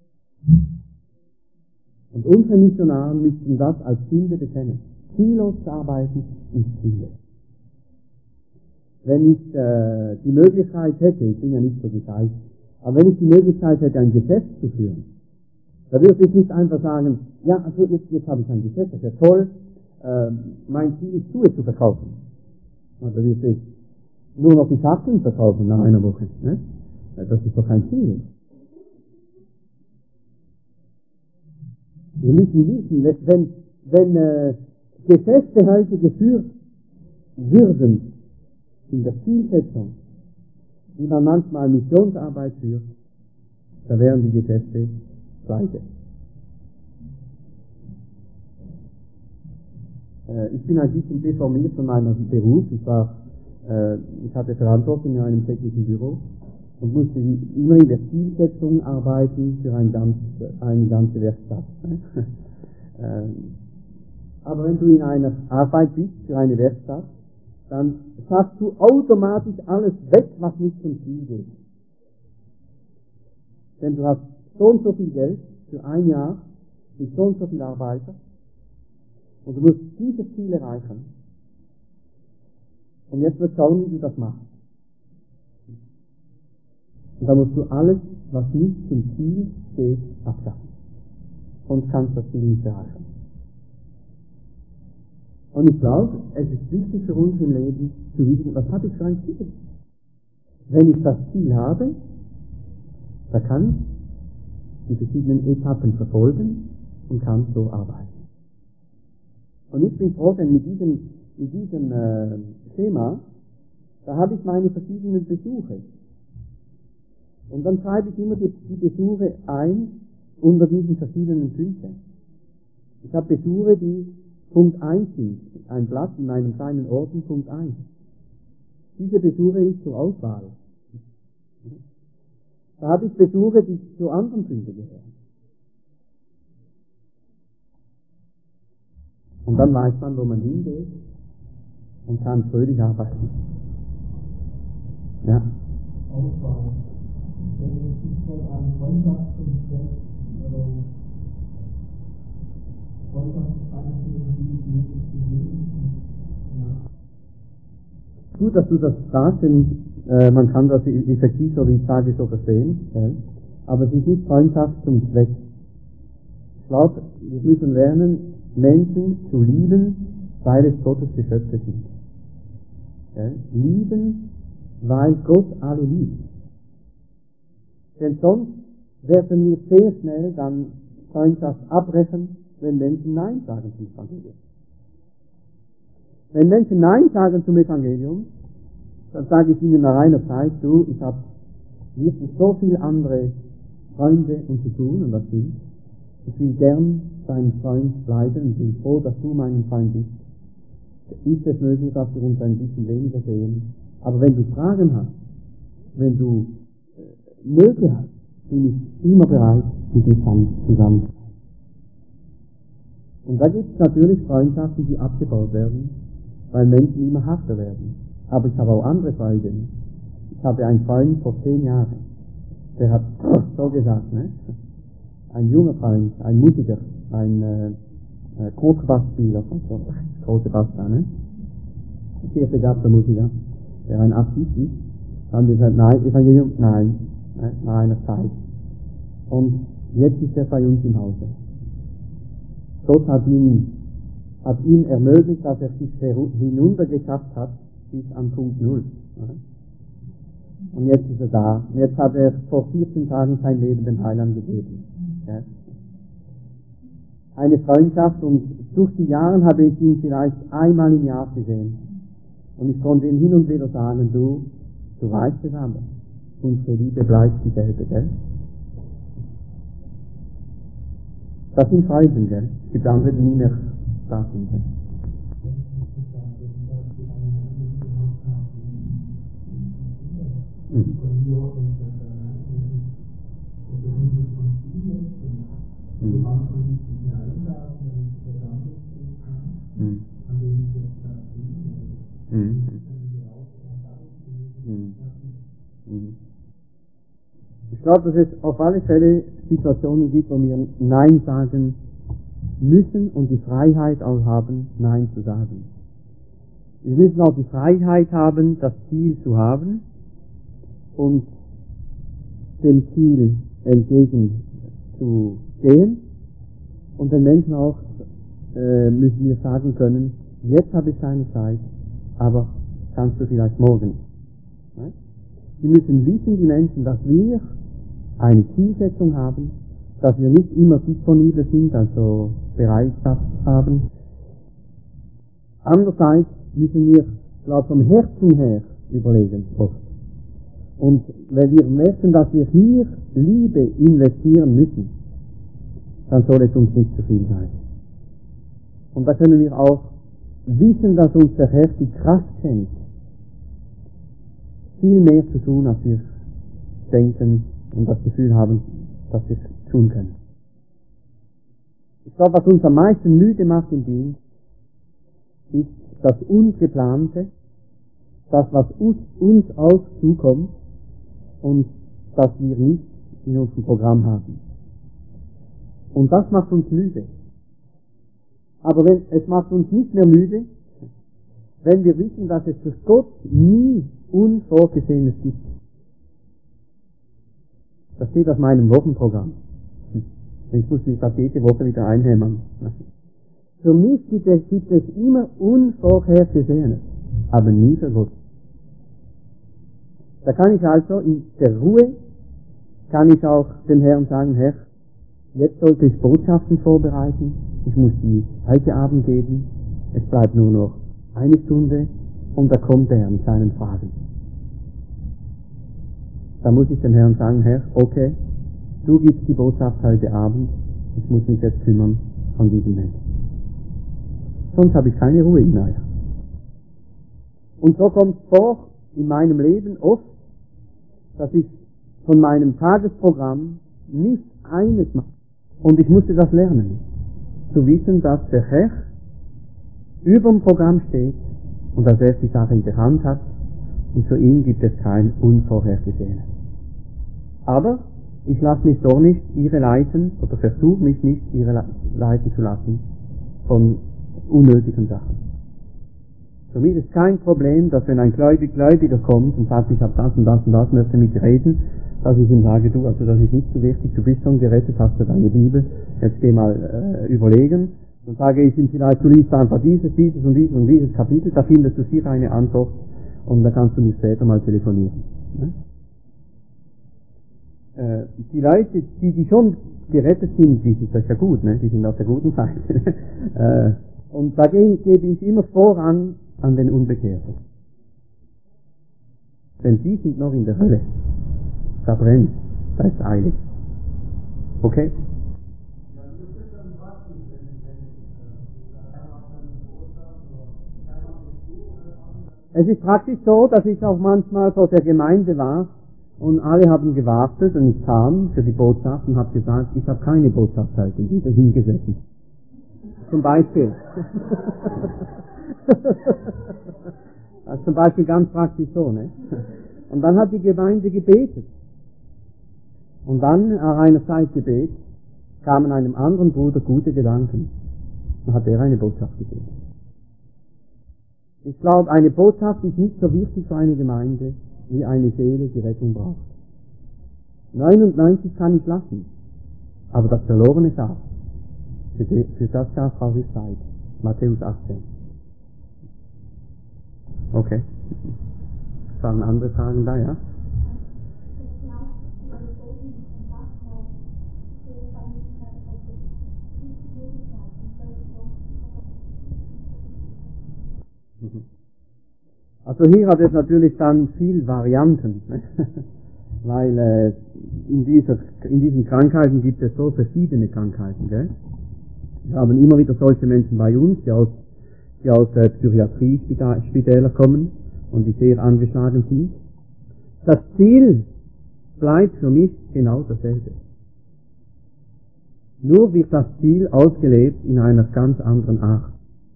Und unsere Missionaren müssten das als Sünde bekennen. Ziellos arbeiten ist Sünde. Wenn ich äh, die Möglichkeit hätte, ich bin ja nicht so gescheit, aber wenn ich die Möglichkeit hätte, ein Geschäft zu führen, da würde ich nicht einfach sagen, ja, also jetzt, jetzt habe ich ein Geschäft, das ist ja toll, äh, mein Ziel ist, Schuhe zu verkaufen. Und da würde ich nur noch die Schachteln verkaufen nach einer Woche. Ne? Das ist doch kein Ziel. Wir müssen wissen, wenn, wenn äh, Geschäfte heute geführt würden, in der Zielsetzung, wie man manchmal Missionsarbeit führt, da wären die Geschäfte pleite. Äh, ich bin ein bisschen deformiert von meinem Beruf. Ich war, äh, ich hatte Verantwortung in einem technischen Büro und musste immer in der Zielsetzung arbeiten für ein ganz, eine ganze Werkstatt. äh, aber wenn du in einer Arbeit bist für eine Werkstatt, dann schaffst du automatisch alles weg, was nicht zum Ziel geht. Denn du hast so und so viel Geld für ein Jahr mit so und so viel Arbeiter und du musst dieses Ziel erreichen. Und jetzt wird schauen, wie du das machst. Und da musst du alles, was nicht zum Ziel geht, abschaffen. Sonst kannst du das Ziel nicht erreichen. Und ich glaube, es ist wichtig für uns im Leben zu wissen, was habe ich für ein Ziel? Wenn ich das Ziel habe, da kann ich die verschiedenen Etappen verfolgen und kann so arbeiten. Und ich bin froh, denn mit diesem, mit diesem äh, Thema, da habe ich meine verschiedenen Besuche. Und dann schreibe ich immer die, die Besuche ein unter diesen verschiedenen Punkten. Ich habe Besuche, die Punkt eins sind, ein Blatt in meinem kleinen Orden, Punkt eins. Diese Besuche ist zur Auswahl. Da habe ich Besuche, die zu anderen Punkten gehören. Und dann weiß man, wo man hingeht und kann fröhlich arbeiten. Ja. Auswahl. Wenn es sich von einem Freundschaftskonzept oder Gut, dass du das sagst, denn äh, man kann das effektiv, so wie ich sage, so verstehen. Ja. Aber es ist nicht Freundschaft zum Zweck. Ich glaube, wir müssen lernen, Menschen zu lieben, weil es Gottes Geschöpfe sind. Ja. Lieben, weil Gott alle liebt. Denn sonst werden wir sehr schnell dann Freundschaft abbrechen, wenn Menschen Nein sagen zum Evangelium. Wenn Menschen Nein sagen zum Evangelium, dann sage ich ihnen nach einer Zeit, du, ich habe wirklich so viele andere Freunde und zu tun, und das stimmt. Ich will gern dein Freund bleiben und bin froh, dass du mein Freund bist. Ist es möglich, dass wir uns ein bisschen weniger sehen? Aber wenn du Fragen hast, wenn du äh, Nöte hast, bin ich immer bereit, mit dir zusammen. Und da gibt es natürlich Freundschaften, die abgebaut werden, weil Menschen immer harter werden. Aber ich habe auch andere Freunde. Ich habe einen Freund vor zehn Jahren, der hat so gesagt, ne? Ein junger Freund, ein Musiker, ein äh, äh, Kontrabassspieler, also große Bass da, ne? Sehr begabter Musiker, der ein Artist ist, haben wir gesagt, nein, Evangelium, nein, ne? Nach einer Zeit. Und jetzt ist er bei uns im Hause. Gott hat ihn, hat ihm ermöglicht, dass er sich hinuntergeschafft hat bis an Punkt Null. Und jetzt ist er da. Jetzt hat er vor vierzehn Tagen sein Leben dem Heiland gegeben. Eine Freundschaft, und durch die Jahre habe ich ihn vielleicht einmal im Jahr gesehen. Und ich konnte ihm hin und wieder sagen, du, du weißt es aber, unsere Liebe bleibt dieselbe, gell? Das sind Freunde, gell? Es gibt andere, die nie mehr da sind. Gell? Mhm. Mhm. Mhm. Mhm. Mhm. Mhm. Ich glaube, dass es auf alle Fälle Situationen gibt, wo wir Nein sagen müssen und die Freiheit auch haben, Nein zu sagen. Wir müssen auch die Freiheit haben, das Ziel zu haben und dem Ziel entgegen zu gehen. Und den Menschen auch äh, müssen wir sagen können, jetzt habe ich keine Zeit, aber kannst du vielleicht morgen. Ne? Sie müssen wissen, die Menschen, dass wir eine Zielsetzung haben, dass wir nicht immer disponibel sind, also Bereitschaft haben. Andererseits müssen wir, glaube ich, vom Herzen her überlegen, oft. Und wenn wir merken, dass wir hier Liebe investieren müssen, dann soll es uns nicht zu viel sein. Und da können wir auch wissen, dass uns der Herr die Kraft schenkt, viel mehr zu tun, als wir denken und das Gefühl haben, dass wir es tun können. Ich glaube, was uns am meisten müde macht im Dienst, ist das Ungeplante, das, was uns auch zukommt und das wir nicht in unserem Programm haben. Und das macht uns müde. Aber wenn, es macht uns nicht mehr müde, wenn wir wissen, dass es für Gott nie Unvorgesehenes gibt. Das steht auf meinem Wochenprogramm. Ich muss mich das jede Woche wieder einhämmern. Für mich gibt es, gibt es immer Unvorhergesehenes, aber nie für Gott. Da kann ich also in der Ruhe, kann ich auch dem Herrn sagen, Herr, jetzt sollte ich Botschaften vorbereiten, ich muss die heute Abend geben, es bleibt nur noch eine Stunde und da kommt er mit seinen Fragen. Da muss ich dem Herrn sagen, Herr, okay, du gibst die Botschaft heute Abend, ich muss mich jetzt kümmern an diesen Menschen. Sonst habe ich keine Ruhe in mir. Und so kommt es vor in meinem Leben oft, dass ich von meinem Tagesprogramm nicht eines mache. Und ich musste das lernen, zu wissen, dass der Herr über dem Programm steht und dass er die Sache in der Hand hat und für ihn gibt es kein Unvorhergesehenes. Aber ich lasse mich doch nicht irre leiten oder versuche mich nicht irre leiten zu lassen von unnötigen Sachen. Für mich ist kein Problem, dass wenn ein Gläubig, Gläubiger kommt und sagt, ich habe das und das und das, möchte mit dir reden, dass ich ihm sage, du, also das ist nicht so wichtig, du bist schon gerettet, hast du deine Bibel, jetzt geh mal äh, überlegen. Dann sage ich ihm vielleicht, du liest einfach dieses, dieses und dieses und dieses Kapitel, da findest du sicher eine Antwort und da kannst du mich später mal telefonieren. Ne? Äh, die Leute, die, die schon gerettet sind, die sind das ja gut, ne? Die sind auf der guten Seite. äh, und dagegen gebe ich immer Vorrang an den Unbekehrten. Denn die sind noch in der Hölle. Da brennt, da ist eilig. Okay? Es ist praktisch so, dass ich auch manchmal vor der Gemeinde war und alle haben gewartet und ich kam für die Botschaft und habe gesagt, ich habe keine Botschaft heute, ich bin hingesessen. Zum Beispiel. Das ist zum Beispiel ganz praktisch so, ne? Und dann hat die Gemeinde gebetet. Und dann, nach einer Zeit Gebet, kamen einem anderen Bruder gute Gedanken. Dann hat er eine Botschaft gegeben. Ich glaube, eine Botschaft ist nicht so wichtig für eine Gemeinde, wie eine Seele, die Rettung braucht. neunundneunzig kann ich lassen, aber das verlorene Schaf, für, die, für das Schaf brauche ich Zeit. Matthäus achtzehn. Okay. Waren andere Fragen da, ja? Also hier hat es natürlich dann viel Varianten, ne? Weil äh, in, dieser, in diesen Krankheiten gibt es so verschiedene Krankheiten. Gell? Wir haben immer wieder solche Menschen bei uns, die aus, die aus äh, Psychiatrie-Spitäler kommen und die sehr angeschlagen sind. Das Ziel bleibt für mich genau dasselbe. Nur wird das Ziel ausgelebt in einer ganz anderen Art.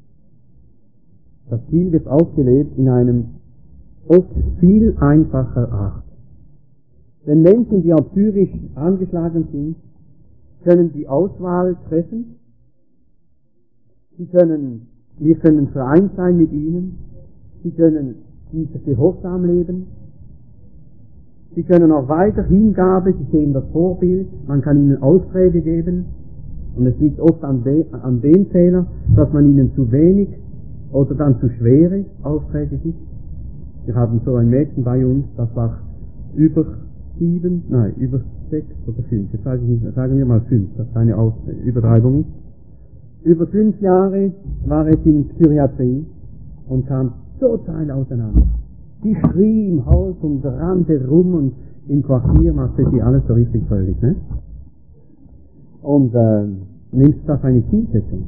Das Ziel wird ausgelebt in einem oft viel einfacher Art. Denn Menschen, die auf Zürich angeschlagen sind, können die Auswahl treffen. Sie können, wir können vereint sein mit ihnen. Sie können dieser Gehorsam leben. Sie können auch weiter Hingabe, sie sehen das Vorbild, man kann ihnen Aufträge geben. Und es liegt oft an, de, an dem Fehler, dass man ihnen zu wenig oder dann zu schwere Aufträge gibt. Wir haben so ein Mädchen bei uns, das war über sieben, nein, über sechs oder fünf, jetzt weiß ich nicht mehr, sagen wir mal fünf, dass das eine Aus- Übertreibung ist. Über fünf Jahre war es in Psychiatrie und kam total auseinander. Die schrie im Haus und rannte rum und im Quartier machte sie alles so richtig völlig, ne? Und äh, nimmt das eine Zielsetzung.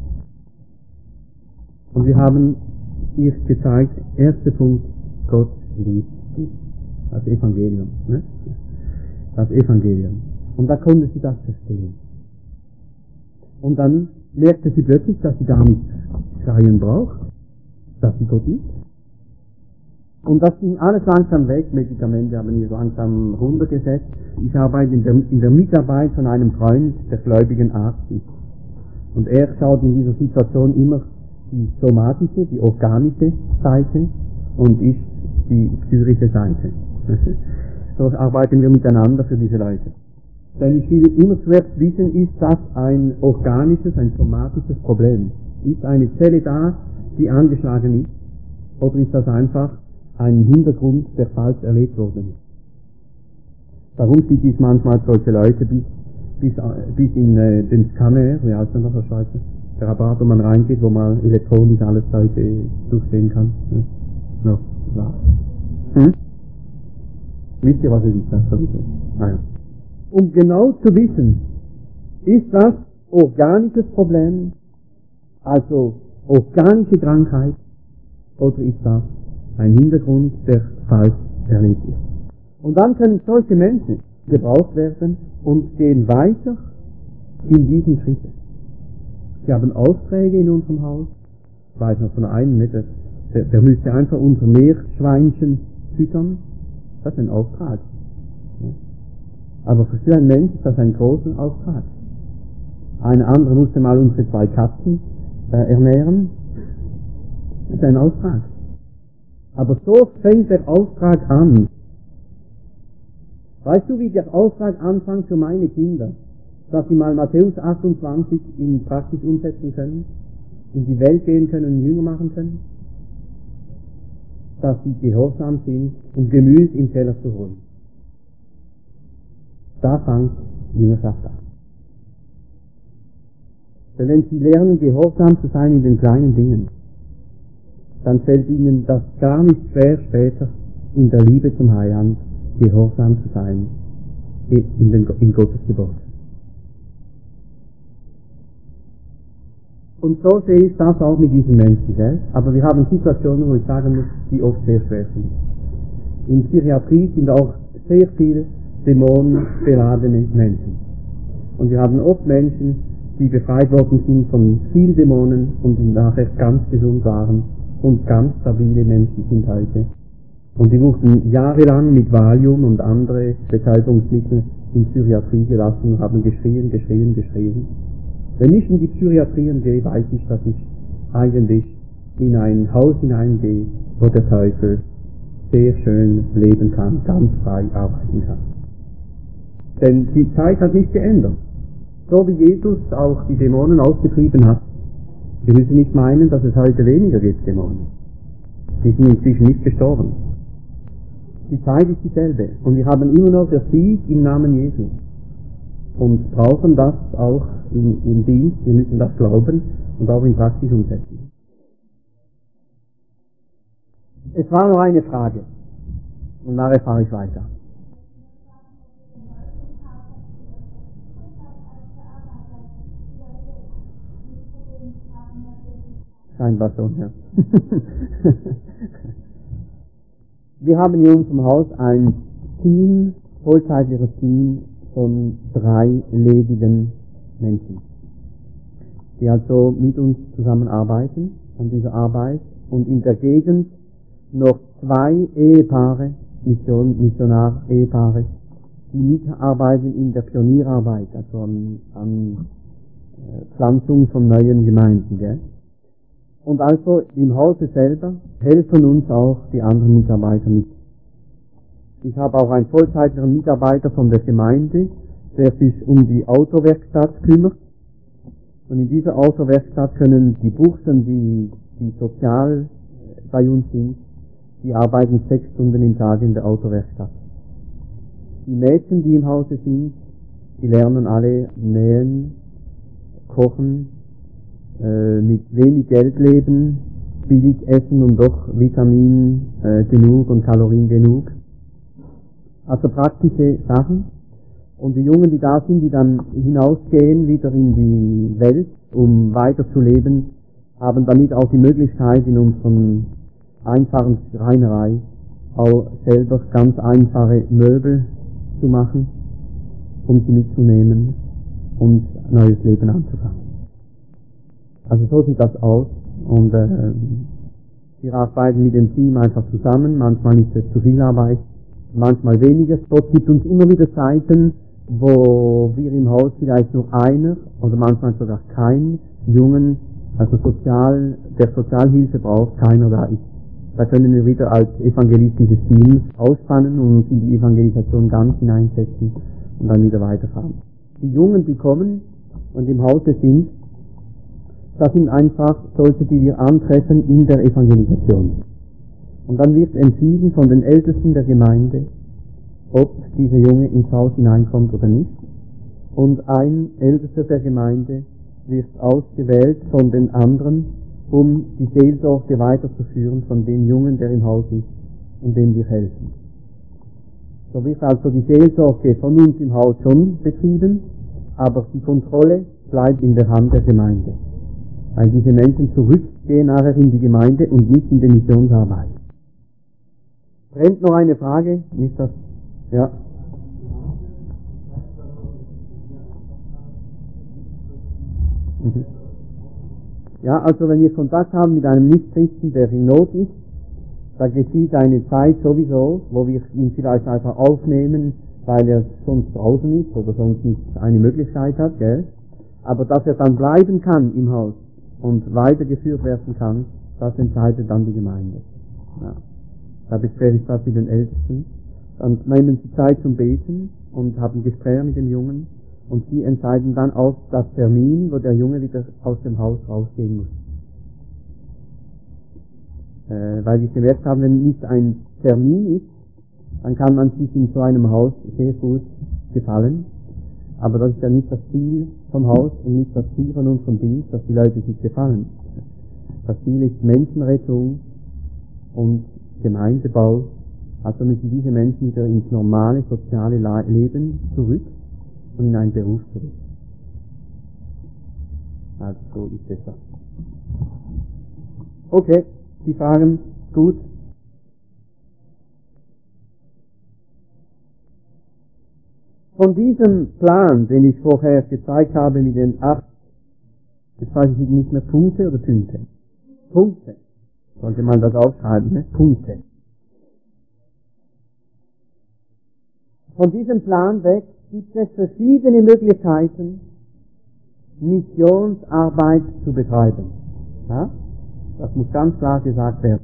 Und wir haben ihr gezeigt, erster Punkt, Gott liebt dich. Das Evangelium, ne? Das Evangelium. Und da konnte sie das verstehen. Und dann merkte sie plötzlich, dass sie gar nicht schreien braucht, dass sie Gott liebt. Und das ging alles langsam weg, Medikamente haben wir langsam runtergesetzt. Ich arbeite in der, in der Mitarbeit von einem Freund, der gläubigen Arzt ist. Und er schaut in dieser Situation immer die somatische, die organische Seite und ich die psychische Seite. So arbeiten wir miteinander für diese Leute. Denn ich will immer zuerst wissen, ist das ein organisches, ein somatisches Problem? Ist eine Zelle da, die angeschlagen ist? Oder ist das einfach ein Hintergrund, der falsch erlebt worden ist? Darum sieht es manchmal solche Leute bis, bis, bis in äh, den Scanner, wie heißt denn das auf Schweizer? Der Apparat, wo man reingeht, wo man elektronisch alles heute durchsehen kann. Ja. No, ja. Hm? Wisst ihr, was es ist? Das sowieso. Ah, ja. Um genau zu wissen, ist das organisches Problem, also organische Krankheit, oder ist das ein Hintergrund, der falsch erlebt ist? Und dann können solche Menschen gebraucht werden und gehen weiter in diesen Schritten. Sie haben Aufträge in unserem Haus. Ich weiß noch von einem, der, der müsste einfach unser Meerschweinchen füttern. Das ist ein Auftrag. Aber für einen Mensch ist das ein großer Auftrag. Ein anderer musste mal unsere zwei Katzen äh, ernähren. Das ist ein Auftrag. Aber so fängt der Auftrag an. Weißt du, wie der Auftrag anfängt für meine Kinder? Dass sie mal Matthäus achtundzwanzig in Praxis umsetzen können, in die Welt gehen können und Jünger machen können? Dass sie gehorsam sind, um Gemüse im Keller zu holen. Da fängt Jüngerschaft an. Denn wenn sie lernen, gehorsam zu sein in den kleinen Dingen, dann fällt ihnen das gar nicht schwer, später in der Liebe zum Heiland gehorsam zu sein, in, den, in Gottes Gebot. Und so sehe ich das auch mit diesen Menschen, gell? Aber wir haben Situationen, wo ich sagen muss, die oft sehr schwer sind. In Psychiatrie sind auch sehr viele dämonenbeladene Menschen. Und wir haben oft Menschen, die befreit worden sind von vielen Dämonen und die nachher ganz gesund waren und ganz stabile Menschen sind heute. Und die wurden jahrelang mit Valium und andere Betäubungsmittel in Psychiatrie gelassen und haben geschrien, geschrien, geschrien. Wenn ich in die Psychiatrien gehe, weiß ich, dass ich eigentlich in ein Haus hineingehe, wo der Teufel sehr schön leben kann, ganz frei arbeiten kann. Denn die Zeit hat nicht geändert. So wie Jesus auch die Dämonen ausgetrieben hat. Wir müssen nicht meinen, dass es heute weniger gibt, Dämonen. Die sind inzwischen nicht gestorben. Die Zeit ist dieselbe. Und wir haben immer noch den Sieg im Namen Jesu. Und brauchen das auch im, im Dienst. Wir müssen das glauben und auch in Praxis umsetzen. Es war noch eine Frage. Und nachher fahre ich weiter. Scheinbar schon, ja. Wir haben in unserem Haus ein Team, vollzeitliches Team von drei ledigen Menschen, die also mit uns zusammenarbeiten an dieser Arbeit und in der Gegend noch zwei Ehepaare, Mission, Missionar-Ehepaare, die mitarbeiten in der Pionierarbeit, also an, an äh, Pflanzung von neuen Gemeinden. Gell? Und also im Hause selber helfen uns auch die anderen Mitarbeiter mit. Ich habe auch einen vollzeitlichen Mitarbeiter von der Gemeinde, der sich um die Autowerkstatt kümmert. Und in dieser Autowerkstatt können die Burschen, die, die sozial bei uns sind, die arbeiten sechs Stunden im Tag in der Autowerkstatt. Die Mädchen, die im Hause sind, die lernen alle nähen, kochen, äh, mit wenig Geld leben, billig essen und doch Vitamin äh, genug und Kalorien genug. Also praktische Sachen. Und die Jungen, die da sind, die dann hinausgehen wieder in die Welt, um weiterzuleben, haben damit auch die Möglichkeit, in unseren einfachen Schreinerei auch selber ganz einfache Möbel zu machen, um sie mitzunehmen und neues Leben anzufangen. Also so sieht das aus. Und äh, wir arbeiten mit dem Team einfach zusammen. Manchmal ist es zu viel Arbeit, manchmal weniger. Gott gibt uns immer wieder Zeiten, wo wir im Haus vielleicht nur einer oder manchmal sogar kein Jungen, also sozial, der Sozialhilfe braucht, keiner da ist. Da können wir wieder als Evangelist dieses Team ausspannen und uns in die Evangelisation ganz hineinsetzen und dann wieder weiterfahren. Die Jungen, die kommen und im Hause sind, das sind einfach solche, die wir antreffen in der Evangelisation. Und dann wird entschieden von den Ältesten der Gemeinde, ob dieser Junge ins Haus hineinkommt oder nicht. Und ein Ältester der Gemeinde wird ausgewählt von den anderen, um die Seelsorge weiterzuführen von dem Jungen, der im Haus ist und dem wir helfen. So wird also die Seelsorge von uns im Haus schon betrieben, aber die Kontrolle bleibt in der Hand der Gemeinde. Weil diese Menschen zurückgehen nachher in die Gemeinde und nicht in die Missionsarbeit. Brennt noch eine Frage? Nicht das? Ja. Mhm. Ja, also wenn wir Kontakt haben mit einem Nichtchristen, der in Not ist, da geschieht eine Zeit sowieso, wo wir ihn vielleicht einfach aufnehmen, weil er sonst draußen ist oder sonst nicht eine Möglichkeit hat, gell? Aber dass er dann bleiben kann im Haus und weitergeführt werden kann, das entscheidet dann die Gemeinde. Ja. Da bespreche ich das mit den Ältesten. Dann nehmen sie Zeit zum Beten und haben Gespräche mit dem Jungen und sie entscheiden dann auch das Termin, wo der Junge wieder aus dem Haus rausgehen muss. Äh, weil wir gemerkt haben, wenn nicht ein Termin ist, dann kann man sich in so einem Haus sehr gut gefallen. Aber das ist ja nicht das Ziel vom Haus und nicht das Ziel von unserem Dienst, dass die Leute sich gefallen. Das Ziel ist Menschenrettung und Gemeindebau. Also müssen diese Menschen wieder ins normale soziale Leben zurück und in einen Beruf zurück. Also so ist es das. Okay, die Fragen? Gut. Von diesem Plan, den ich vorher gezeigt habe mit den acht, jetzt weiß ich nicht mehr, Punkte oder Punkte? Punkte. Sollte man das aufschreiben, ne? Punkte. Von diesem Plan weg gibt es verschiedene Möglichkeiten, Missionsarbeit zu betreiben. Ja? Das muss ganz klar gesagt werden.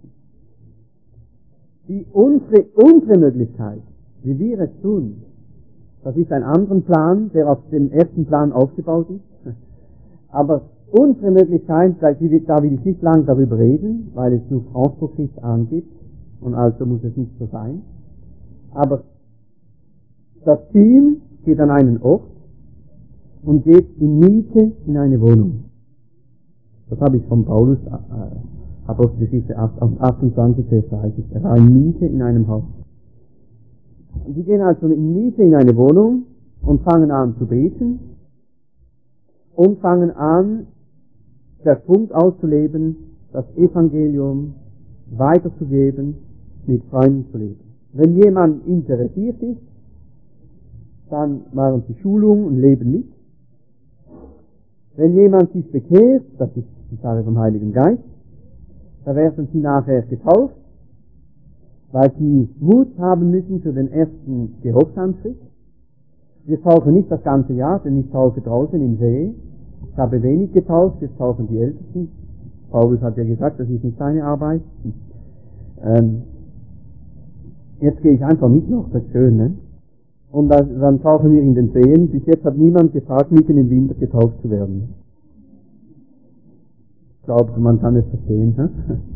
Die unsere, unsere Möglichkeit, wie wir es tun, das ist ein anderer Plan, der auf dem ersten Plan aufgebaut ist. Aber unsere Möglichkeit, da will ich nicht lang darüber reden, weil es nur Frankfurt angibt, und also muss es nicht so sein. Aber das Team geht an einen Ort und geht in Miete in eine Wohnung. Das habe ich von Paulus, äh, Apostelgeschichte achtundzwanzig, Vers dreißig. Er war in Miete in einem Haus. Und sie gehen also in Miete in eine Wohnung und fangen an zu beten und fangen an, der Punkt auszuleben, das Evangelium weiterzugeben, mit Freunden zu leben. Wenn jemand interessiert ist, dann machen sie Schulung und leben mit. Wenn jemand sich bekehrt, das ist die Sache vom Heiligen Geist, da werden sie nachher getauft, weil sie Mut haben müssen für den ersten Gehorsamsschritt. Wir taufen nicht das ganze Jahr, denn ich taufe draußen im See. Ich habe wenig getauft, jetzt taufen die Ältesten. Paulus hat ja gesagt, das ist nicht seine Arbeit. Ähm, jetzt gehe ich einfach mit noch, das ist schön, ne? Und dann, dann tauchen wir in den Seen. Bis jetzt hat niemand gefragt, mitten im Winter getauft zu werden. Ich glaube, man kann es verstehen. Ne?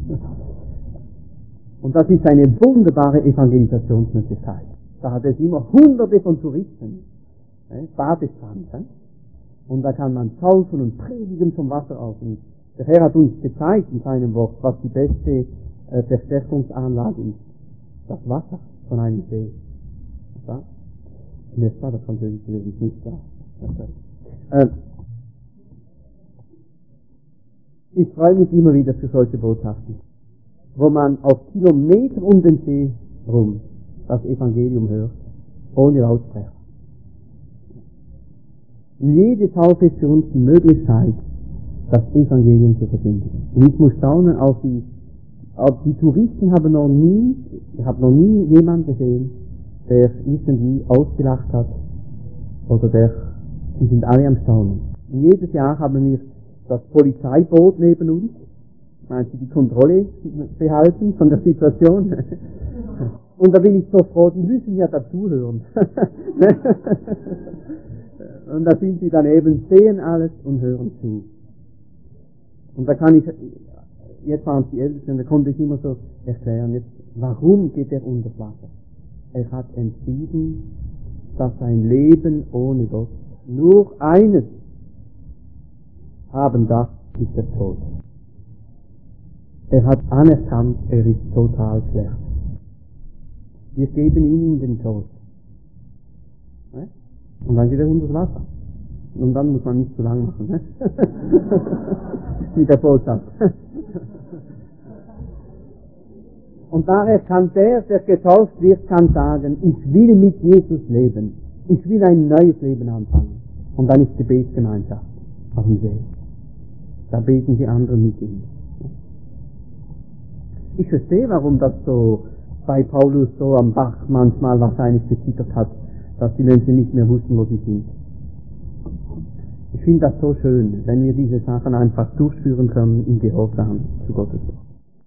Und das ist eine wunderbare Evangelisationsmöglichkeit. Da hat es immer hunderte von Touristen, ne? Badestrand. Ne? Und da kann man taufen und predigen vom Wasser aus. Und der Herr hat uns gezeigt in seinem Wort, was die beste äh, Verstärkungsanlage ist. Das Wasser von einem See. Ja? Nicht wahr, das Französische ist nicht wahr. Äh, ich freue mich immer wieder für solche Botschaften, wo man auf Kilometer um den See rum das Evangelium hört, ohne Lautsprecher. Jede Taufe ist für uns die Möglichkeit, das Evangelium zu verkündigen. Und ich muss staunen, auf die, auf die Touristen haben noch nie, ich habe noch nie jemanden gesehen, der irgendwie ausgelacht hat, oder der, sie sind alle am Staunen. Und jedes Jahr haben wir das Polizeiboot neben uns, weil sie die Kontrolle behalten von der Situation. Und da bin ich so froh, die müssen ja dazuhören. Und da sind sie dann eben, sehen alles und hören zu. Und da kann ich, jetzt waren es die Ältesten, da konnte ich immer so erklären, jetzt, warum geht er unter das Wasser? Er hat entschieden, dass sein Leben ohne Gott nur eines haben darf, ist der Tod. Er hat anerkannt, er ist total schlecht. Wir geben ihm in den Tod. Und dann geht er unter das Wasser. Und dann muss man nicht zu lang machen. Ne? Mit der Botschaft. Und daher kann der, der getauft wird, kann sagen, ich will mit Jesus leben. Ich will ein neues Leben anfangen. Und dann ist Gebetsgemeinschaft auf dem See. Da beten die anderen mit ihm. Ich verstehe, warum das so bei Paulus so am Bach manchmal wahrscheinlich gezittert hat, dass die Menschen nicht mehr wussten, wo sie sind. Ich finde das so schön, wenn wir diese Sachen einfach durchführen können im Gehorsam zu Gottes Wort.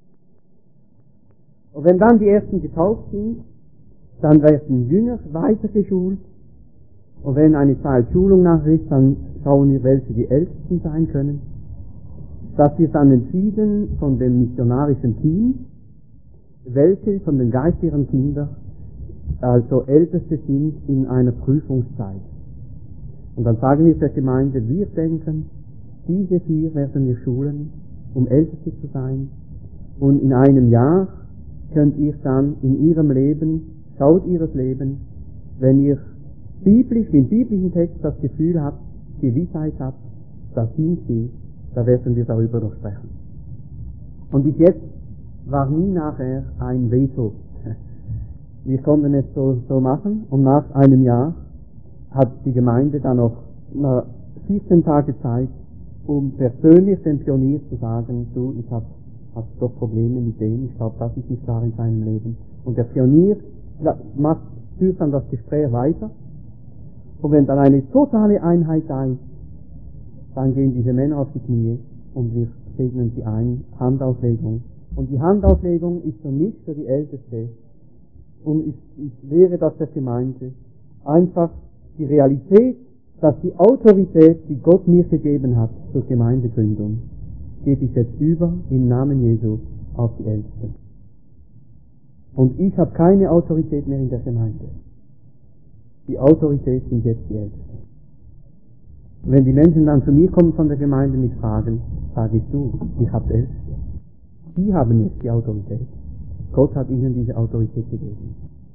Und wenn dann die Ersten getauft sind, dann werden Jünger weitergeschult. Und wenn eine Zeit Schulung nachher ist, dann schauen wir, welche die Ältesten sein können. Das wird dann entschieden von dem missionarischen Team, welche von den geistlichen Kindern also Älteste sind in einer Prüfungszeit. Und dann sagen wir der Gemeinde, wir denken, diese vier werden wir schulen, um Älteste zu sein. Und in einem Jahr könnt ihr dann in ihrem Leben, schaut ihres Leben, wenn ihr biblisch, mit biblischen Text das Gefühl habt, Gewissheit habt, da sind sie, da werden wir darüber noch sprechen. Und bis jetzt war nie nachher ein Veto. Wir konnten es so, so machen, und nach einem Jahr hat die Gemeinde dann noch vierzehn Tage Zeit, um persönlich dem Pionier zu sagen, du, ich habe hab doch Probleme mit dem, ich glaube, das ist nicht klar in seinem Leben. Und der Pionier macht, führt dann das Gespräch weiter, und wenn dann eine totale Einheit da ist, dann gehen diese Männer auf die Knie und wir segnen sie ein, Handauflegung. Und die Handauflegung ist für mich, für die Älteste, und ich, ich lehre das der Gemeinde, einfach die Realität, dass die Autorität, die Gott mir gegeben hat zur Gemeindegründung, gebe ich jetzt über im Namen Jesu auf die Ältesten. Und ich habe keine Autorität mehr in der Gemeinde. Die Autorität sind jetzt die Ältesten. Wenn die Menschen dann zu mir kommen von der Gemeinde mit Fragen, sage ich, du, ich habe Älteste. Die haben jetzt die Autorität. Gott hat ihnen diese Autorität gegeben.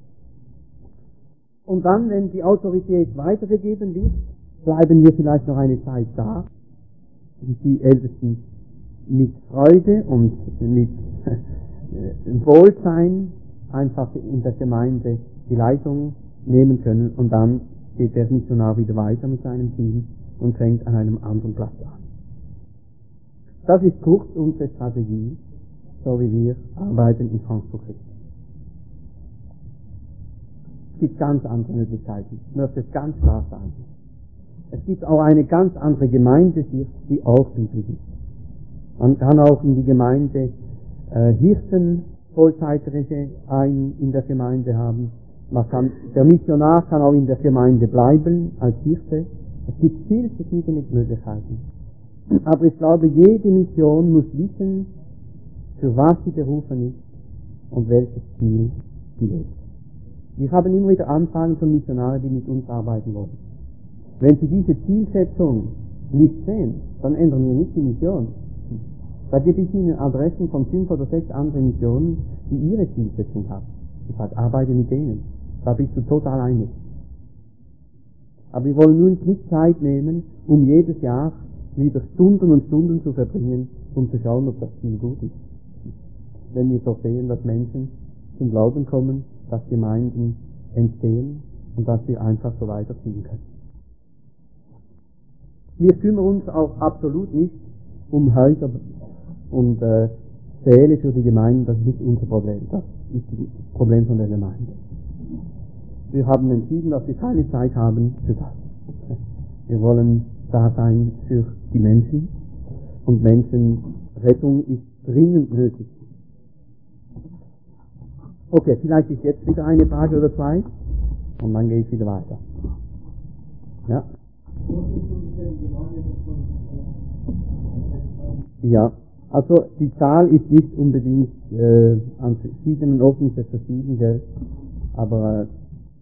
Und dann, wenn die Autorität weitergegeben wird, bleiben wir vielleicht noch eine Zeit da, die Ältesten mit Freude und mit Wohlsein einfach in der Gemeinde die Leitung nehmen können und dann geht der Missionar wieder weiter mit seinem Team und fängt an einem anderen Platz an. Das ist kurz unsere Strategie, so wie wir arbeiten in Frankfurt. Es gibt ganz andere Möglichkeiten. Ich möchte es ganz klar sagen. Es gibt auch eine ganz andere Gemeindesicht, die auch biblisch ist. Man kann auch in die Gemeinde äh, Hirten, Vollzeitliche ein in der Gemeinde haben. Man kann, der Missionar kann auch in der Gemeinde bleiben als Hirte. Es gibt viele verschiedene Möglichkeiten. Aber ich glaube, jede Mission muss wissen, für was sie berufen ist und welches Ziel sie lebt. Wir haben immer wieder Anfragen von Missionaren, die mit uns arbeiten wollen. Wenn sie diese Zielsetzung nicht sehen, dann ändern wir nicht die Mission. Da gebe ich Ihnen Adressen von fünf oder sechs anderen Missionen, die ihre Zielsetzung haben. Ich sage, arbeite mit denen. Da bist du total einig. Aber wir wollen uns nicht Zeit nehmen, um jedes Jahr wieder Stunden und Stunden zu verbringen, um zu schauen, ob das Ziel gut ist. Wenn wir doch sehen, dass Menschen zum Glauben kommen, dass Gemeinden entstehen und dass wir einfach so weiterziehen können. Wir kümmern uns auch absolut nicht um Häuser und äh, Säle für die Gemeinden, das ist nicht unser Problem, das ist das Problem von der Gemeinde. Wir haben entschieden, dass wir keine Zeit haben für das. Wir wollen da sein für die Menschen und Menschenrettung ist dringend nötig. Okay, vielleicht ist jetzt wieder eine Frage oder zwei und dann gehe ich wieder weiter. Ja? Ja, also die Zahl ist nicht unbedingt äh, an verschiedenen Orten ist es verschieden, gell? Aber äh,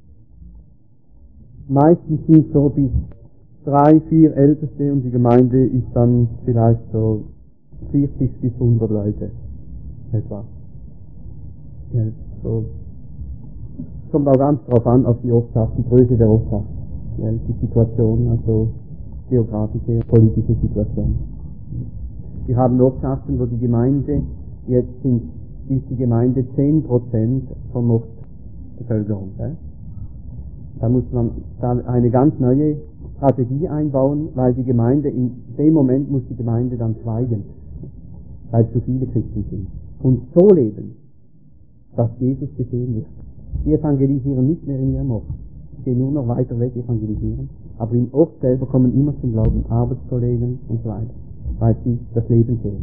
meistens sind so bis drei, vier Älteste und die Gemeinde ist dann vielleicht so vierzig bis hundert Leute etwa. Ja, so. Kommt auch ganz drauf an, auf die Ortschaft, die Größe der Ortschaft, ja, die Situation, also geografische, politische Situation. Wir haben Ortschaften, wo die Gemeinde, jetzt sind, ist die Gemeinde zehn Prozent von Ortsbevölkerung. Ja. Da muss man dann eine ganz neue Strategie einbauen, weil die Gemeinde, in dem Moment muss die Gemeinde dann schweigen, weil zu viele Christen sind. Und so leben, dass Jesus gesehen wird. Die evangelisieren nicht mehr in ihrem Ort. Sie gehen nur noch weiter weg evangelisieren. Aber im Ort selber kommen immer zum Glauben, Arbeitskollegen und so weiter, weil sie das Leben sehen.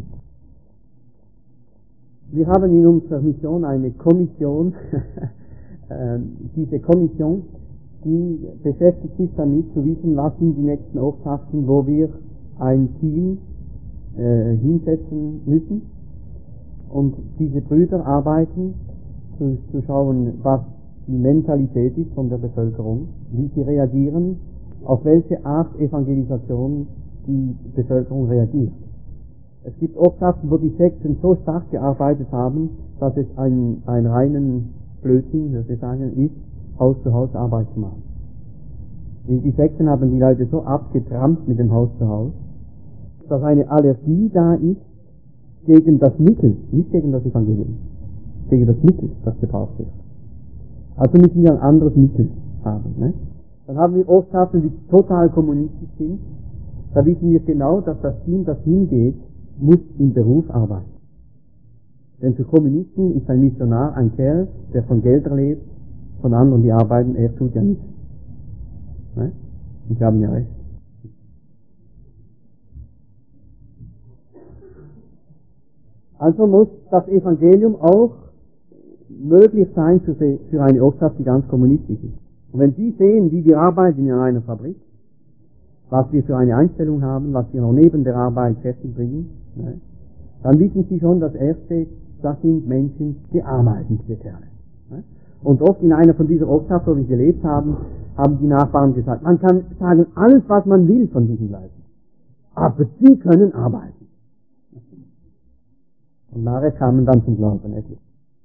Wir haben in unserer Mission eine Kommission, diese Kommission, die beschäftigt sich damit, zu wissen, was sind die nächsten Ortschaften, wo wir ein Team äh, hinsetzen müssen. Und diese Brüder arbeiten, zu, zu schauen, was die Mentalität ist von der Bevölkerung, wie sie reagieren, auf welche Art Evangelisation die Bevölkerung reagiert. Es gibt Ortschaften, wo die Sekten so stark gearbeitet haben, dass es ein, ein reinen Blödsinn, würde ich sagen, ist, Haus zu Haus Arbeit zu machen. Die Sekten haben die Leute so abgetrampt mit dem Haus zu Haus, dass eine Allergie da ist gegen das Mittel, nicht gegen das Evangelium, gegen das Mittel, das gebraucht wird. Also müssen wir ein anderes Mittel haben. Ne? Dann haben wir Ortschaften, die total kommunistisch sind. Da wissen wir genau, dass das Team, das hingeht, muss im Beruf arbeiten. Denn für Kommunisten ist ein Missionar ein Kerl, der von Geld lebt, von anderen, die arbeiten, er tut ja nichts. Ne? Und wir haben ja recht. Also muss das Evangelium auch möglich sein für, für eine Ortschaft, die ganz kommunistisch ist. Und wenn Sie sehen, wie wir arbeiten in einer Fabrik, was wir für eine Einstellung haben, was wir noch neben der Arbeit fertig bringen, ne, dann wissen Sie schon, das Erste, das sind Menschen, die arbeiten, diese Kerle. Ne? Und oft in einer von dieser Ortschaft, wo wir gelebt haben, haben die Nachbarn gesagt, man kann sagen alles, was man will von diesen Leuten, aber sie können arbeiten. Und nachher kamen dann zum Glauben etwas.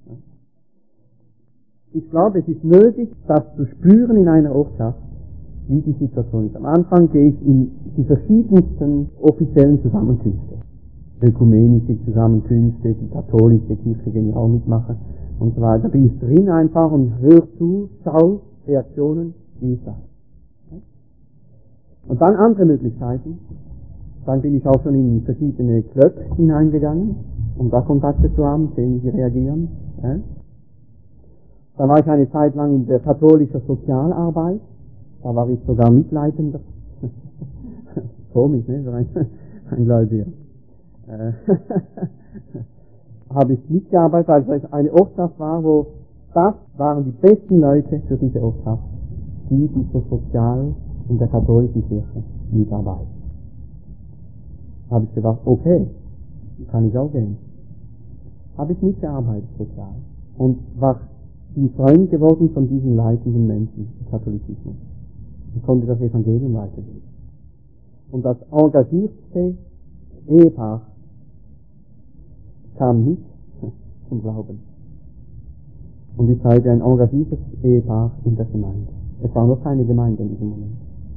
Ich glaube, es ist nötig, das zu spüren in einer Ortschaft, wie die Situation ist. Am Anfang gehe ich in die verschiedensten offiziellen Zusammenkünfte. Ökumenische Zusammenkünfte, die katholische Kirche, die ich auch mitmache. und so weiter. Bist drin einfach und hör zu, schau, Reaktionen, wie ist das? Und dann andere Möglichkeiten. Dann bin ich auch schon in verschiedene Clubs hineingegangen, um da Kontakte zu haben, sehen, wie sie reagieren. Ja. Dann war ich eine Zeit lang in der katholischen Sozialarbeit. Da war ich sogar Mitleitender. Komisch, ne? So ein, ein Gläubiger. Äh, habe ich mitgearbeitet, als es eine Ortschaft war, wo das waren die besten Leute für diese Ortschaft, die, die so sozial in der katholischen Kirche mitarbeiten. Habe ich gedacht, okay, kann ich auch gehen. Habe ich mitgearbeitet sozial und war bin Freund geworden von diesen leitenden Menschen im Katholizismus. Ich konnte das Evangelium weitergeben. Und das engagiertste Ehepaar kam nicht zum Glauben. Und ich zeige ein engagiertes Ehepaar in der Gemeinde. Es war noch keine Gemeinde in diesem Moment.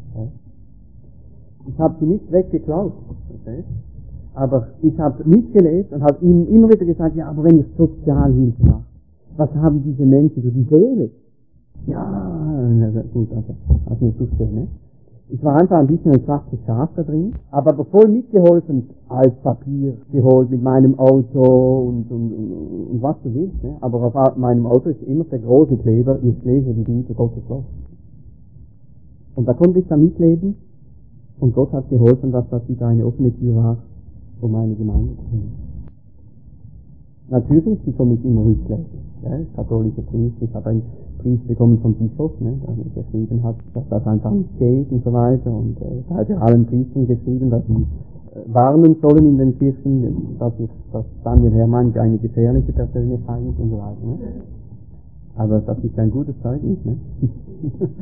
Ich habe sie nicht weggeklaut, okay? Aber ich habe mitgelebt und habe ihnen immer wieder gesagt, ja, aber wenn ich Sozialhilfe mache, was haben diese Menschen für die Seele? Ja, gut, also, hat mir zustehen, ne? Ich war einfach ein bisschen ein schwarzes Schaf da drin, aber voll mitgeholfen, als Papier geholt mit meinem Auto und, und, und, und was du willst, ne? Aber auf meinem Auto ist immer der große Kleber, ich lese die Bibel Gottes Wort. Und da konnte ich da mitleben, und Gott hat geholfen, dass das wieder eine offene Tür war, um meine Gemeinde zu gehen. Natürlich bekomme ich immer Rückschläge, ja, katholische Priester, ich habe einen Brief bekommen vom Bischof, ne, der mir geschrieben hat, dass das einfach nicht geht und so weiter, und äh, da hat er allen Priestern geschrieben, dass sie äh, warnen sollen in den Kirchen, dass, ich, dass Daniel Hermann eine gefährliche Persönlichkeit ist und so weiter. Ne. Aber das ist ein gutes Zeugnis, ne.